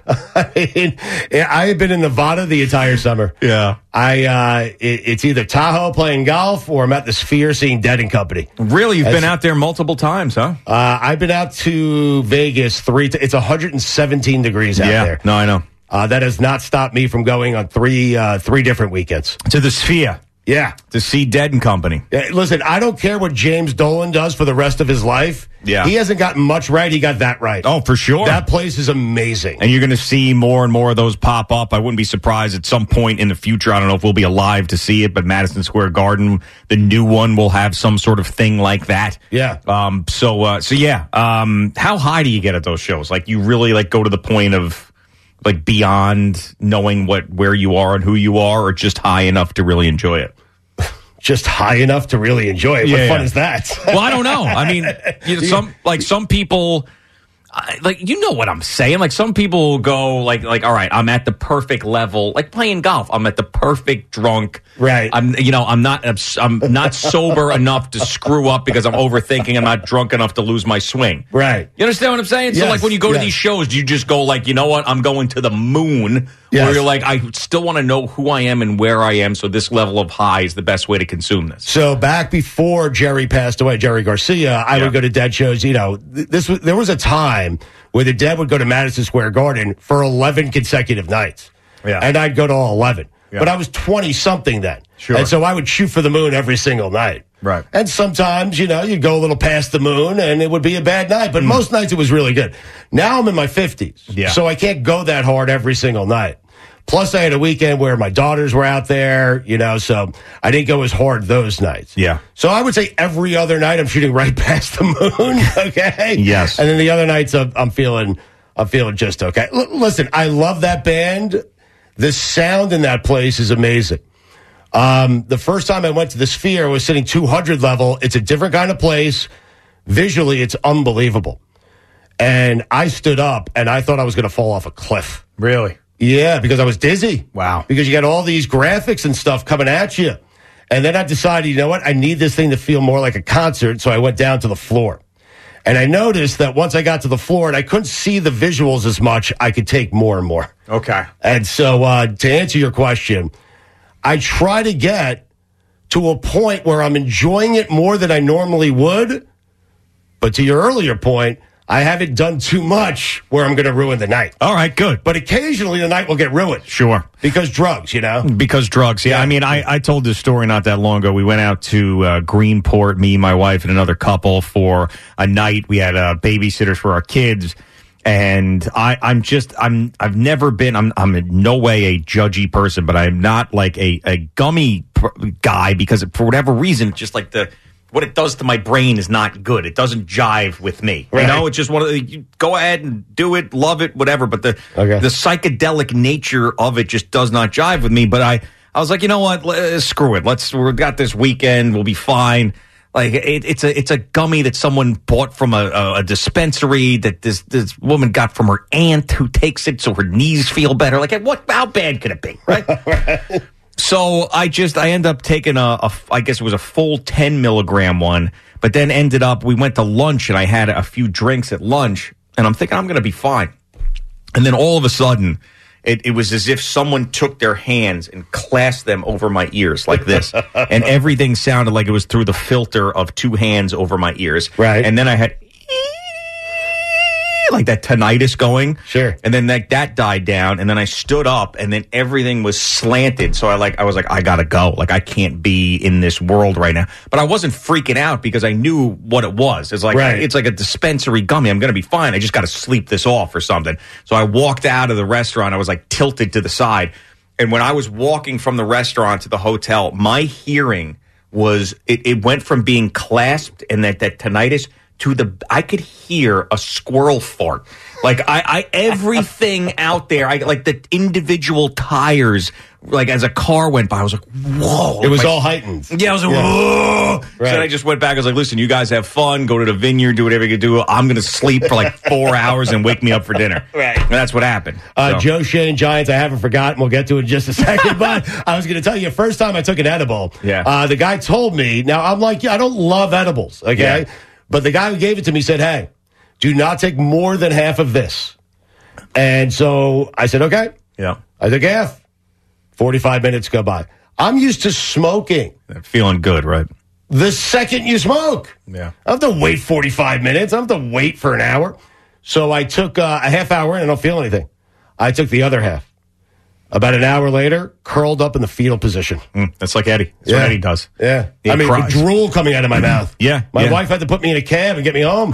I have been in Nevada the entire summer. Yeah. It's either Tahoe playing golf or I'm at the Sphere seeing Dead and Company. Really? You've been out there multiple times, huh? I've been out to Vegas it's 117 degrees out there. No, I know. That has not stopped me from going on three different weekends. To the Sphere. Yeah. To see Dead and Company. Yeah, listen, I don't care what James Dolan does for the rest of his life. Yeah. He hasn't gotten much right. He got that right. Oh, for sure. That place is amazing. And you're going to see more and more of those pop up. I wouldn't be surprised at some point in the future. I don't know if we'll be alive to see it, but Madison Square Garden, the new one, will have some sort of thing like that. Yeah. So yeah. How high do you get at those shows? Like, you really go to the point of beyond knowing where you are and who you are, or just high enough to really enjoy it? Just high enough to really enjoy it. What fun is that? Well, I don't know. I mean, some people, you know what I'm saying. Like, some people go like, all right, I'm at the perfect level. Like playing golf, I'm at the perfect drunk. Right. I'm not sober enough to screw up because I'm overthinking. I'm not drunk enough to lose my swing. Right. You understand what I'm saying? Yes, So when you go to these shows, do you just go you know what? I'm going to the moon. Yes. Or you're like, I still want to know who I am and where I am. So this level of high is the best way to consume this. So back before Jerry passed away, Jerry Garcia, I would go to Dead shows. There was a time where the Dead would go to Madison Square Garden for 11 consecutive nights. Yeah. And I'd go to all 11. Yeah. But I was 20-something then. Sure. And so I would shoot for the moon every single night. Right. And sometimes, you'd go a little past the moon and it would be a bad night. But most nights it was really good. Now I'm in my 50s. Yeah. So I can't go that hard every single night. Plus, I had a weekend where my daughters were out there, so I didn't go as hard those nights. Yeah. So I would say every other night I'm shooting right past the moon, okay? Yes. And then the other nights I'm feeling just okay. Listen, I love that band. The sound in that place is amazing. The first time I went to the Sphere, I was sitting 200 level. It's a different kind of place. Visually, it's unbelievable. And I stood up, and I thought I was going to fall off a cliff. Really? Yeah, because I was dizzy. Wow. Because you got all these graphics and stuff coming at you. And then I decided, you know what? I need this thing to feel more like a concert, so I went down to the floor. And I noticed that once I got to the floor and I couldn't see the visuals as much, I could take more and more. Okay. And so to answer your question, I try to get to a point where I'm enjoying it more than I normally would. But to your earlier point, I haven't done too much where I'm going to ruin the night. All right, good. But occasionally the night will get ruined. Sure. Because drugs, you know? Because drugs, yeah. I mean, I told this story not that long ago. We went out to Greenport, me, my wife, and another couple for a night. We had babysitters for our kids. And I've never been, I'm in no way a judgy person, but I'm not like a gummy guy because for whatever reason, just like what it does to my brain is not good. It doesn't jive with me. Right. You know, it's just you go ahead and do it, love it, whatever. But the psychedelic nature of it just does not jive with me. But I was like, you know what? Screw it. We've got this weekend. We'll be fine. Like it's a gummy that someone bought from a dispensary that this woman got from her aunt who takes it so her knees feel better. Like how bad could it be? Right. So I end up taking I guess it was a full 10 milligram one, but then we went to lunch and I had a few drinks at lunch and I'm thinking I'm going to be fine. And then all of a sudden it was as if someone took their hands and clasped them over my ears like this. And everything sounded like it was through the filter of two hands over my ears. Right. And then I had like that tinnitus going. Sure. And then that died down. And then I stood up and then everything was slanted. So I was like, I gotta go. Like I can't be in this world right now. But I wasn't freaking out because I knew what it was. It's like, It's like a dispensary gummy. I'm going to be fine. I just got to sleep this off or something. So I walked out of the restaurant. I was like tilted to the side. And when I was walking from the restaurant to the hotel, my hearing was, it went from being clasped and that tinnitus to I could hear a squirrel fart. Like everything out there, like the individual tires, like as a car went by, I was like, whoa. It was all heightened. Yeah, I was like, whoa. Right. So I just went back. I was like, listen, you guys have fun. Go to the vineyard, do whatever you can do. I'm going to sleep for like 4 hours and wake me up for dinner. Right. And that's what happened. Joe Shane Giants, I haven't forgotten. We'll get to it in just a second. But I was going to tell you, first time I took an edible, the guy told me, now I'm like, I don't love edibles, okay? Yeah. But the guy who gave it to me said, hey, do not take more than half of this. And so I said, okay. Yeah. I took half. 45 minutes go by. I'm used to smoking. Feeling good, right? The second you smoke. Yeah. I have to wait 45 minutes. I have to wait for an hour. So I took a half hour and I don't feel anything. I took the other half. About an hour later, curled up in the fetal position. That's like Eddie. That's what Eddie does. Yeah. I mean, with drool coming out of my mouth. Yeah. My wife had to put me in a cab and get me home.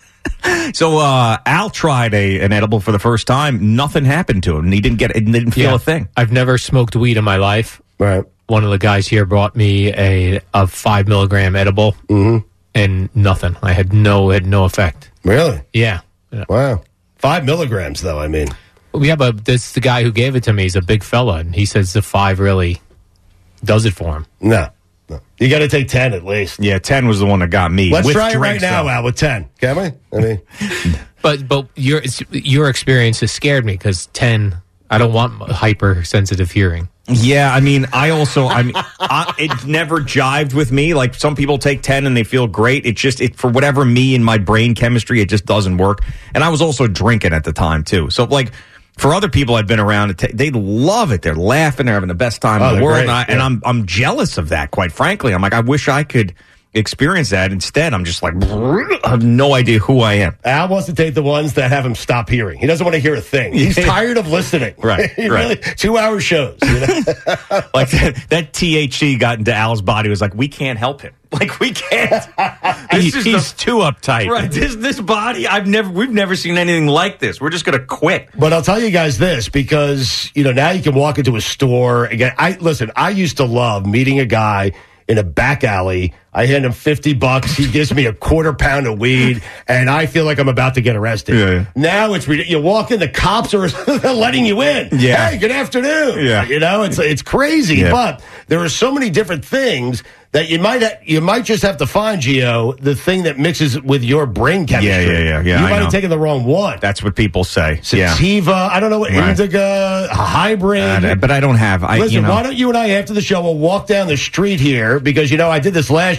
So Al tried an edible for the first time. Nothing happened to him. And he didn't feel a thing. I've never smoked weed in my life. Right. One of the guys here brought me a 5 milligram edible, and nothing. I had no effect. Really? Yeah. Wow. 5 milligrams, though. I mean. Yeah, but the guy who gave it to me is a big fella, and he says the 5 really does it for him. No. You got to take 10 at least. Yeah, 10 was the one that got me. Let's try it right now, Al, with 10. Can we? I mean, but your experience has scared me because 10. I don't want hypersensitive hearing. Yeah, I mean, it never jived with me. Like some people take 10 and they feel great. For whatever me and my brain chemistry, it just doesn't work. And I was also drinking at the time too. So like for other people I've been around, they love it. They're laughing. They're having the best time in the world. And I'm jealous of that, quite frankly. I'm like, I wish I could experience that. Instead, I'm just like, I have no idea who I am. Al wants to take the ones that have him stop hearing. He doesn't want to hear a thing. He's tired of listening. Right. Really, 2-hour shows. You know? Like that THC got into Al's body. Was like, we can't help him. Like we can't. He's too uptight. Right. This body, we've never seen anything like this. We're just gonna quit. But I'll tell you guys this, because now you can walk into a store again. I used to love meeting a guy in a back alley. I hand him $50. He gives me a quarter pound of weed, and I feel like I'm about to get arrested. Yeah. Now it's you walk in, the cops are letting you in. Yeah. Hey, good afternoon. Yeah. It's crazy. Yeah. But there are so many different things that you might just have to find, Gio, the thing that mixes with your brain chemistry. Yeah. You might have taken the wrong one. That's what people say. Sativa, I don't know, indica, hybrid. But I don't have. Listen, why don't you and I, after the show, we'll walk down the street here, because, I did this last year.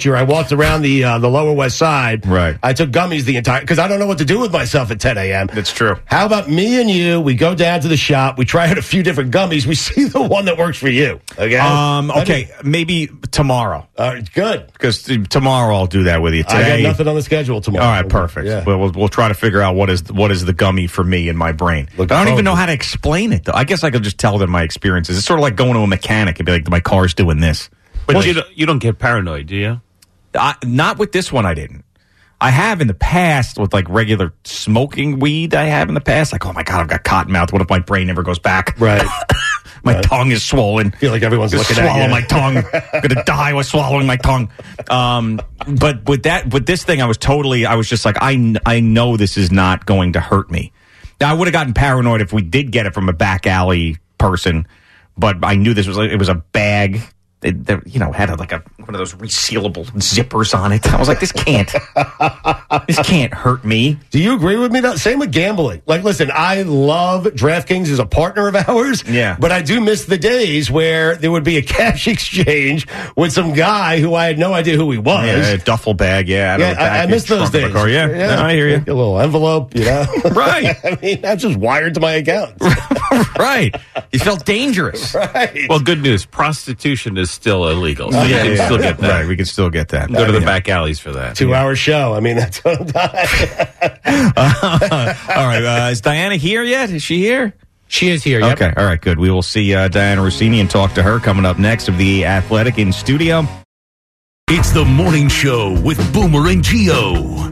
year. I walked around the Lower West Side. Right. I took gummies the entire because I don't know what to do with myself at 10 a.m. That's true. How about me and you? We go down to the shop. We try out a few different gummies. We see the one that works for you. Okay. Okay. Maybe tomorrow. Good. Because tomorrow I'll do that with you. Today, I got nothing on the schedule tomorrow. All right. Perfect. Yeah. We'll try to figure out what is the gummy for me in my brain. But I don't even know how to explain it, though. I guess I could just tell them my experiences. It's sort of like going to a mechanic and be like, my car's doing this. But you don't get paranoid, do you? Not with this one, I didn't. I have in the past with like regular smoking weed. I have in the past, like, oh my God, I've got cotton mouth. What if my brain never goes back? Right. My tongue is swollen. I feel like everyone's looking at you. Swallow my tongue. I'm gonna die with swallowing my tongue. But with this thing, I was just like, I know this is not going to hurt me. Now I would have gotten paranoid if we did get it from a back alley person, but I knew it was a bag. That had one of those resealable zippers on it. I was like, this can't hurt me. Do you agree with me? Same with gambling. Like, listen, I love DraftKings as a partner of ours. Yeah. But I do miss the days where there would be a cash exchange with some guy who I had no idea who he was. Yeah, a duffel bag. Yeah. I miss those days. Yeah. No, I hear you. A little envelope, Right. I mean, that's just wired to my account. Right. You felt dangerous. Right. Well, good news. Prostitution is still illegal. So you can still get that. Right, we can still get that. Go to the back alleys for that. 2-hour show. I mean, that's what I'm talking. All right. Is Diana here yet? Is she here? She is here. Yep. Okay. All right. Good. We will see Diana Rossini and talk to her coming up next of The Athletic in studio. It's the morning show with Boomer and Gio.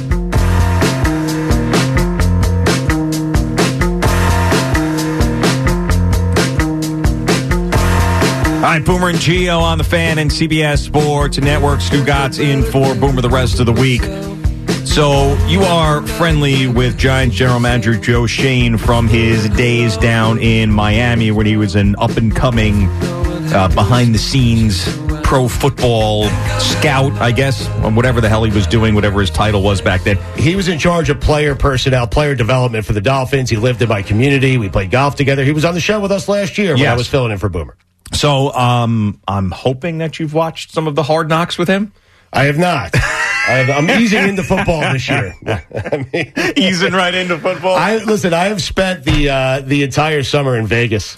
All right, Boomer and Gio on the Fan and CBS Sports Network. Stu Gotts in for Boomer the rest of the week. So you are friendly with Giants general manager Joe Schoen from his days down in Miami when he was an up-and-coming, behind-the-scenes pro football scout, I guess, whatever the hell he was doing, whatever his title was back then. He was in charge of player personnel, player development for the Dolphins. He lived in my community. We played golf together. He was on the show with us last year when I was filling in for Boomer. So I'm hoping that you've watched some of the Hard Knocks with him. I have not. I'm easing into football this year. Easing right into football. I have spent the entire summer in Vegas.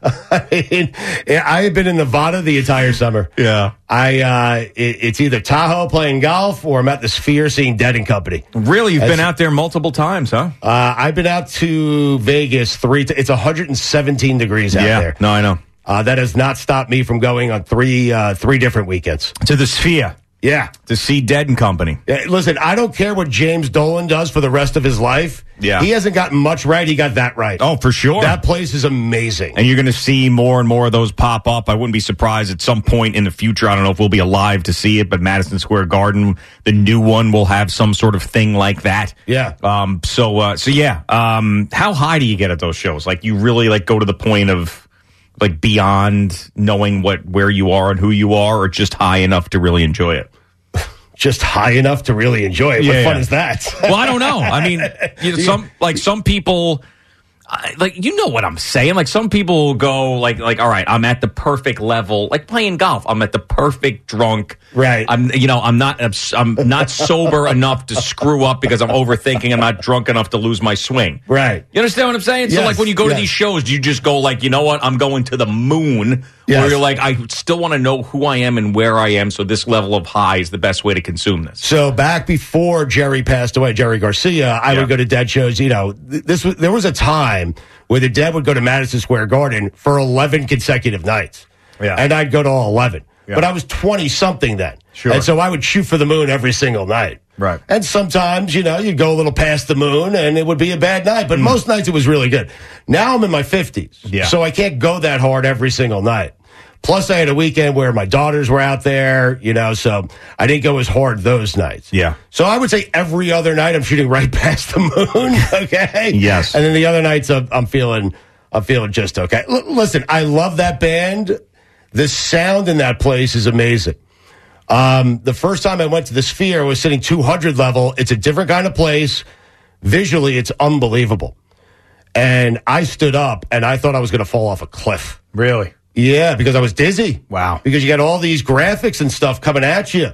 I have been in Nevada the entire summer. Yeah. It's either Tahoe playing golf or I'm at the Sphere seeing Dead & Company. Really? You've been out there multiple times, huh? I've been out to Vegas it's 117 degrees out there. No, I know. That has not stopped me from going on three different weekends. To the Sphere. Yeah. To see Dead & Company. Listen, I don't care what James Dolan does for the rest of his life. Yeah. He hasn't gotten much right. He got that right. Oh, for sure. That place is amazing. And you're going to see more and more of those pop up. I wouldn't be surprised at some point in the future. I don't know if we'll be alive to see it, but Madison Square Garden, the new one, will have some sort of thing like that. Yeah. So yeah. How high do you get at those shows? Like, you really go to the point of beyond knowing where you are and who you are, or just high enough to really enjoy it? Just high enough to really enjoy it. What fun is that? Well, I don't know. I mean, some people, you know what I'm saying. Like, some people go like, all right, I'm at the perfect level, like playing golf. I'm at the perfect drunk. Right. I'm not sober enough to screw up because I'm overthinking. I'm not drunk enough to lose my swing. Right. You understand what I'm saying? Yes, so when you go to these shows, do you just go you know what? I'm going to the moon. Yes. Or you're like, I still want to know who I am and where I am. So this level of high is the best way to consume this. So back before Jerry passed away, Jerry Garcia, I would go to Dead shows. There was a time where the Dead would go to Madison Square Garden for 11 consecutive nights. Yeah. And I'd go to all 11. Yeah. But I was 20-something then. Sure. And so I would shoot for the moon every single night. Right. And sometimes, you'd go a little past the moon and it would be a bad night. But most nights it was really good. Now I'm in my 50s. Yeah. So I can't go that hard every single night. Plus, I had a weekend where my daughters were out there, so I didn't go as hard those nights. Yeah. So I would say every other night I'm shooting right past the moon, okay? Yes. And then the other nights I'm feeling just okay. Listen, I love that band. The sound in that place is amazing. The first time I went to the Sphere, I was sitting 200 level. It's a different kind of place. Visually, it's unbelievable. And I stood up, and I thought I was going to fall off a cliff. Really? Yeah, because I was dizzy. Wow. Because you got all these graphics and stuff coming at you.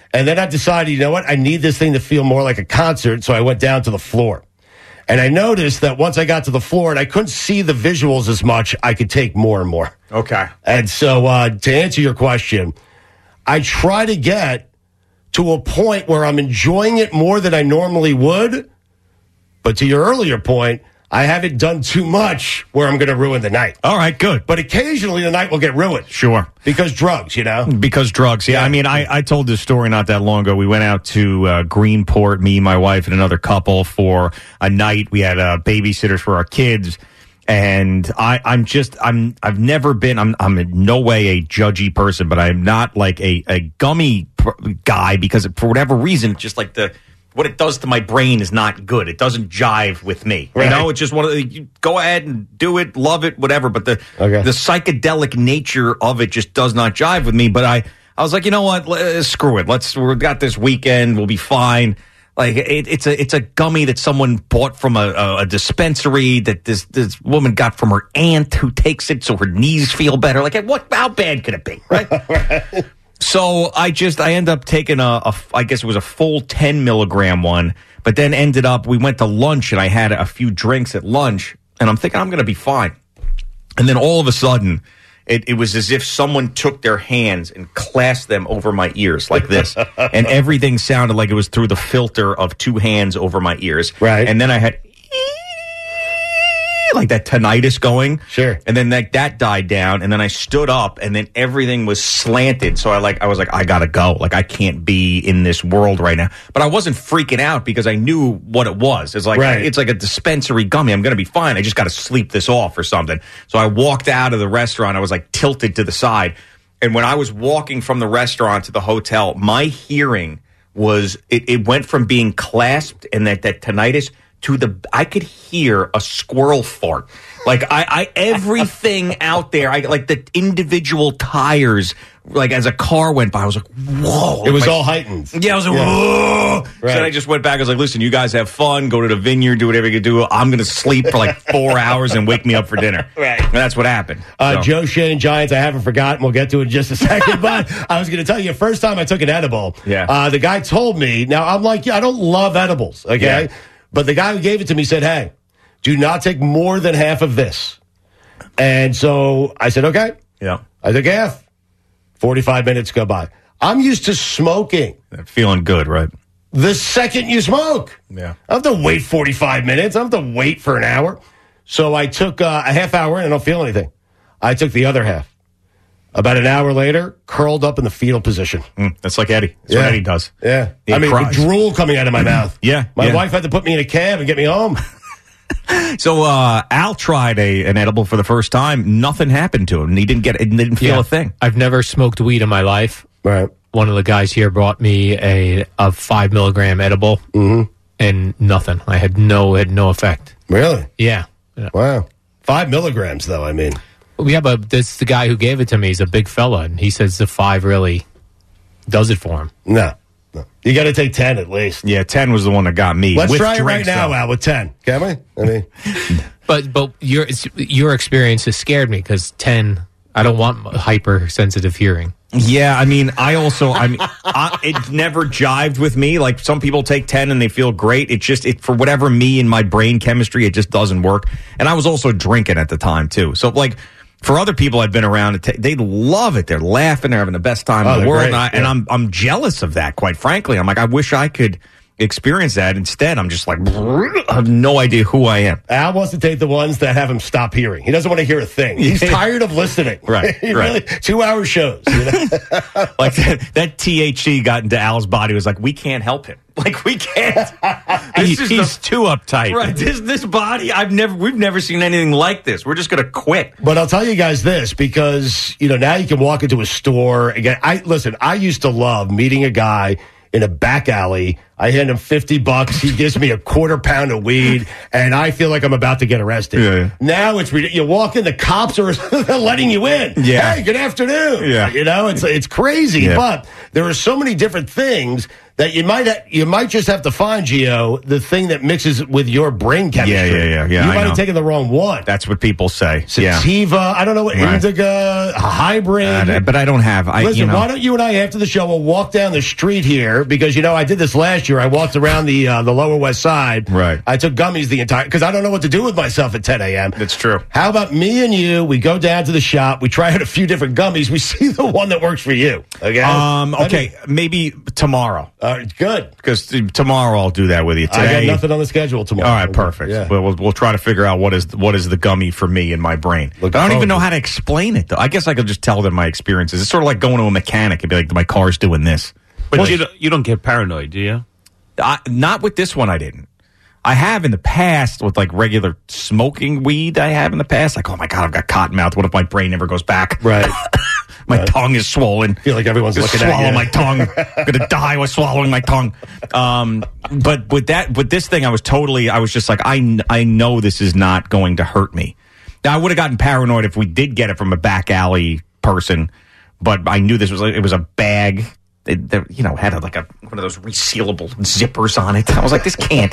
And then I decided, you know what? I need this thing to feel more like a concert. So I went down to the floor. And I noticed that once I got to the floor and I couldn't see the visuals as much, I could take more and more. Okay. And so to answer your question, I try to get to a point where I'm enjoying it more than I normally would. But to your earlier point, I haven't done too much where I'm going to ruin the night. All right, good. But occasionally the night will get ruined. Sure. Because drugs, you know? Because drugs, yeah. I mean, I told this story not that long ago. We went out to Greenport, me, my wife, and another couple for a night. We had babysitters for our kids. And I've never been, I'm in no way a judgy person, but I'm not like a gummy guy because for whatever reason, just like what it does to my brain is not good. It doesn't jive with me. Right. You know, it's just you go ahead and do it, love it, whatever. But the psychedelic nature of it just does not jive with me. But I was like, you know what? Screw it. We've got this weekend. We'll be fine. Like it's a gummy that someone bought from a dispensary that this woman got from her aunt who takes it so her knees feel better. Like how bad could it be? Right. Right. So I end up taking I guess it was a full 10 milligram one, but then we went to lunch and I had a few drinks at lunch and I'm thinking I'm going to be fine. And then all of a sudden it was as if someone took their hands and clasped them over my ears like this. And everything sounded like it was through the filter of two hands over my ears. Right. And then I had like that tinnitus going. Sure. And then that died down and then I stood up and then everything was slanted. So I was like, I gotta go. Like I can't be in this world right now. But I wasn't freaking out because I knew what it was. It's like It's like a dispensary gummy. I'm gonna be fine. I just gotta sleep this off or something. So I walked out of the restaurant. I was like tilted to the side. And when I was walking from the restaurant to the hotel, my hearing was it went from being clasped and that tinnitus to I could hear a squirrel fart. Like everything out there, like the individual tires, like as a car went by, I was like, whoa. It was all heightened. Yeah, I was like, whoa. Right. So then I just went back. I was like, listen, you guys have fun. Go to the vineyard, do whatever you can do. I'm going to sleep for like 4 hours and wake me up for dinner. Right. And that's what happened. Joe Shannon Giants, I haven't forgotten. We'll get to it in just a second. But I was going to tell you, first time I took an edible, the guy told me, now I'm like, I don't love edibles, okay? Yeah. But the guy who gave it to me said, hey, do not take more than half of this. And so I said, okay. Yeah. I took half. 45 minutes go by. I'm used to smoking. Feeling good, right? The second you smoke. Yeah. I have to wait 45 minutes. I have to wait for an hour. So I took a half hour and I don't feel anything. I took the other half. About an hour later, curled up in the fetal position. That's like Eddie. That's what Eddie does. Yeah. With drool coming out of my mouth. Yeah. My wife had to put me in a cab and get me home. So Al tried an edible for the first time. Nothing happened to him. He didn't feel a thing. I've never smoked weed in my life. Right. One of the guys here brought me a 5 milligram edible, and nothing. I had no effect. Really? Yeah. Wow. 5 milligrams, though. I mean. Yeah, but the guy who gave it to me is a big fella, and he says the 5 really does it for him. No. You got to take 10 at least. Yeah, 10 was the one that got me. Let's try it right now, Al, with 10. Can we? I mean, but your experience has scared me because 10. I don't want hypersensitive hearing. Yeah, I mean, it never jived with me. Like some people take 10 and they feel great. It for whatever me and my brain chemistry, it just doesn't work. And I was also drinking at the time too. So like for other people I've been around, they love it. They're laughing. They're having the best time in the world. And I'm jealous of that, quite frankly. I'm like, I wish I could experience that. Instead, I'm just like, I have no idea who I am. Al wants to take the ones that have him stop hearing. He doesn't want to hear a thing. He's tired of listening. Right. Really, 2-hour shows. You know? Like that THC got into Al's body. Was like, we can't help him. Like we can't. He's too uptight. Right. This body, we've never seen anything like this. We're just gonna quit. But I'll tell you guys this, because now you can walk into a store again. I used to love meeting a guy in a back alley. I hand him $50. He gives me a quarter pound of weed, and I feel like I'm about to get arrested. Yeah. Now it's you walk in, the cops are letting you in. Yeah. Hey, good afternoon. Yeah. It's crazy. Yeah. But there are so many different things that you might just have to find, Gio, the thing that mixes with your brain chemistry. Yeah. You might have taken the wrong one. That's what people say. Sativa, I don't know what, indica, a hybrid. But I don't have. Listen, why don't you and I, after the show, we'll walk down the street here, because, I did this last year. I walked around the Lower West Side. Right. I took gummies because I don't know what to do with myself at 10 a.m. That's true. How about me and you, we go down to the shop, we try out a few different gummies, we see the one that works for you. Okay? Okay, maybe tomorrow. Good. Because tomorrow I'll do that with you. Today, I got nothing on the schedule tomorrow. All right, perfect. Yeah. We'll try to figure out what is the gummy for me in my brain. I don't even know how to explain it, though. I guess I could just tell them my experiences. It's sort of like going to a mechanic and be like, my car's doing this. But you don't get paranoid, do you? Not with this one, I didn't. I have in the past with like regular smoking weed. I have in the past, like, oh my God, I've got cotton mouth. What if my brain never goes back? Right. My tongue is swollen. I feel like everyone's looking at you. Swallow my tongue. I'm gonna die with swallowing my tongue. But with this thing, I was just like, I know this is not going to hurt me. Now, I would have gotten paranoid if we did get it from a back alley person, but I knew it was a bag. It had one of those resealable zippers on it. I was like, this can't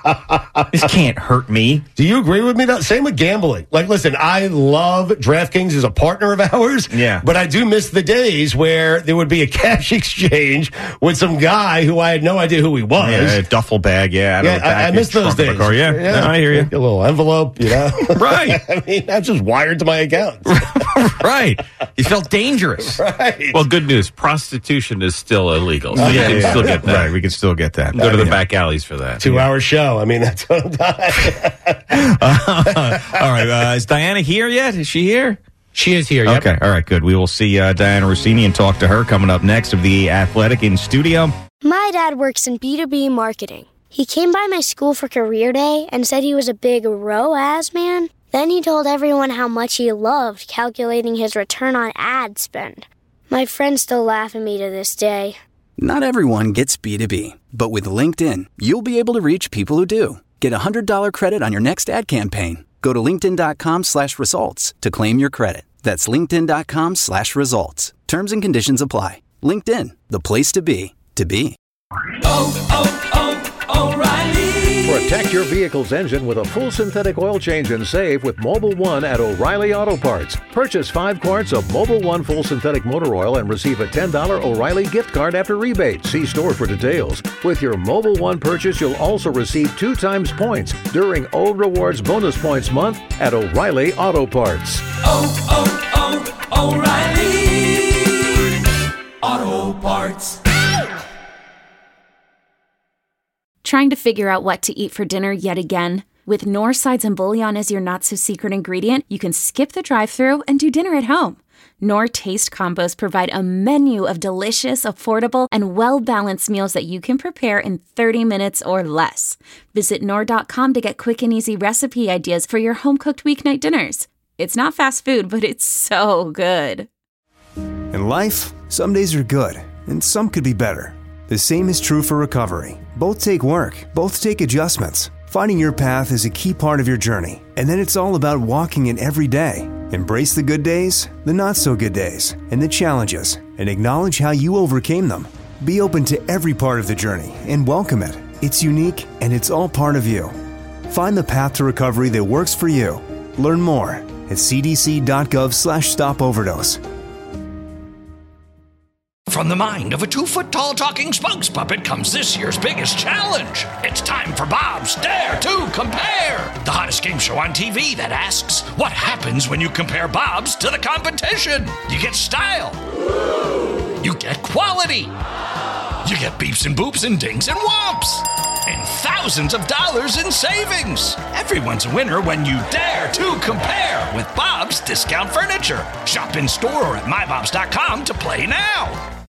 hurt me. Do you agree with me? Same with gambling. Like, listen, I love DraftKings as a partner of ours. Yeah. But I do miss the days where there would be a cash exchange with some guy who I had no idea who he was. Yeah, a duffel bag. I miss those days. Yeah, I hear you. A little envelope, Right. I mean, that's just wired to my account. Right. You felt dangerous. Right. Well, good news. Prostitution is still illegal. So you can still get that. Right, we can still get that. Go to the back alleys for that. 2-hour show. I mean, that's what I'm dying. All right. Is Diana here yet? Is she here? She is here, yep. Okay. All right, good. We will see Diana Rossini and talk to her coming up next of The Athletic in studio. My dad works in B2B marketing. He came by my school for career day and said he was a big ROAS man. Then he told everyone how much he loved calculating his return on ad spend. My friends still laugh at me to this day. Not everyone gets B2B, but with LinkedIn, you'll be able to reach people who do. Get a $100 credit on your next ad campaign. Go to linkedin.com/results to claim your credit. That's linkedin.com/results. Terms and conditions apply. LinkedIn, the place to be, to be. O'Reilly. Protect your vehicle's engine with a full synthetic oil change and save with Mobil 1 at O'Reilly Auto Parts. Purchase 5 quarts of Mobil 1 full synthetic motor oil and receive a $10 O'Reilly gift card after rebate. See store for details. With your Mobil 1 purchase, you'll also receive 2 times points during O Rewards Bonus Points Month at O'Reilly Auto Parts. O'Reilly Auto Parts. Trying to figure out what to eat for dinner yet again? With Knorr Sides and Bouillon as your not-so-secret ingredient, you can skip the drive-thru and do dinner at home. Knorr Taste Combos provide a menu of delicious, affordable, and well-balanced meals that you can prepare in 30 minutes or less. Visit Knorr.com to get quick and easy recipe ideas for your home-cooked weeknight dinners. It's not fast food, but it's so good. In life, some days are good, and some could be better. The same is true for recovery. Both take work, both take adjustments. Finding your path is a key part of your journey, and then it's all about walking it every day. Embrace the good days, the not-so-good days, and the challenges, and acknowledge how you overcame them. Be open to every part of the journey and welcome it. It's unique, and it's all part of you. Find the path to recovery that works for you. Learn more at cdc.gov/stopoverdose. From the mind of a 2-foot-tall talking spokes puppet comes this year's biggest challenge. It's time for Bob's Dare to Compare, the hottest game show on TV that asks, what happens when you compare Bob's to the competition? You get style. You get quality. You get beeps and boops and dings and whomps. And thousands of dollars in savings. Everyone's a winner when you dare to compare with Bob's Discount Furniture. Shop in store or at mybobs.com to play now.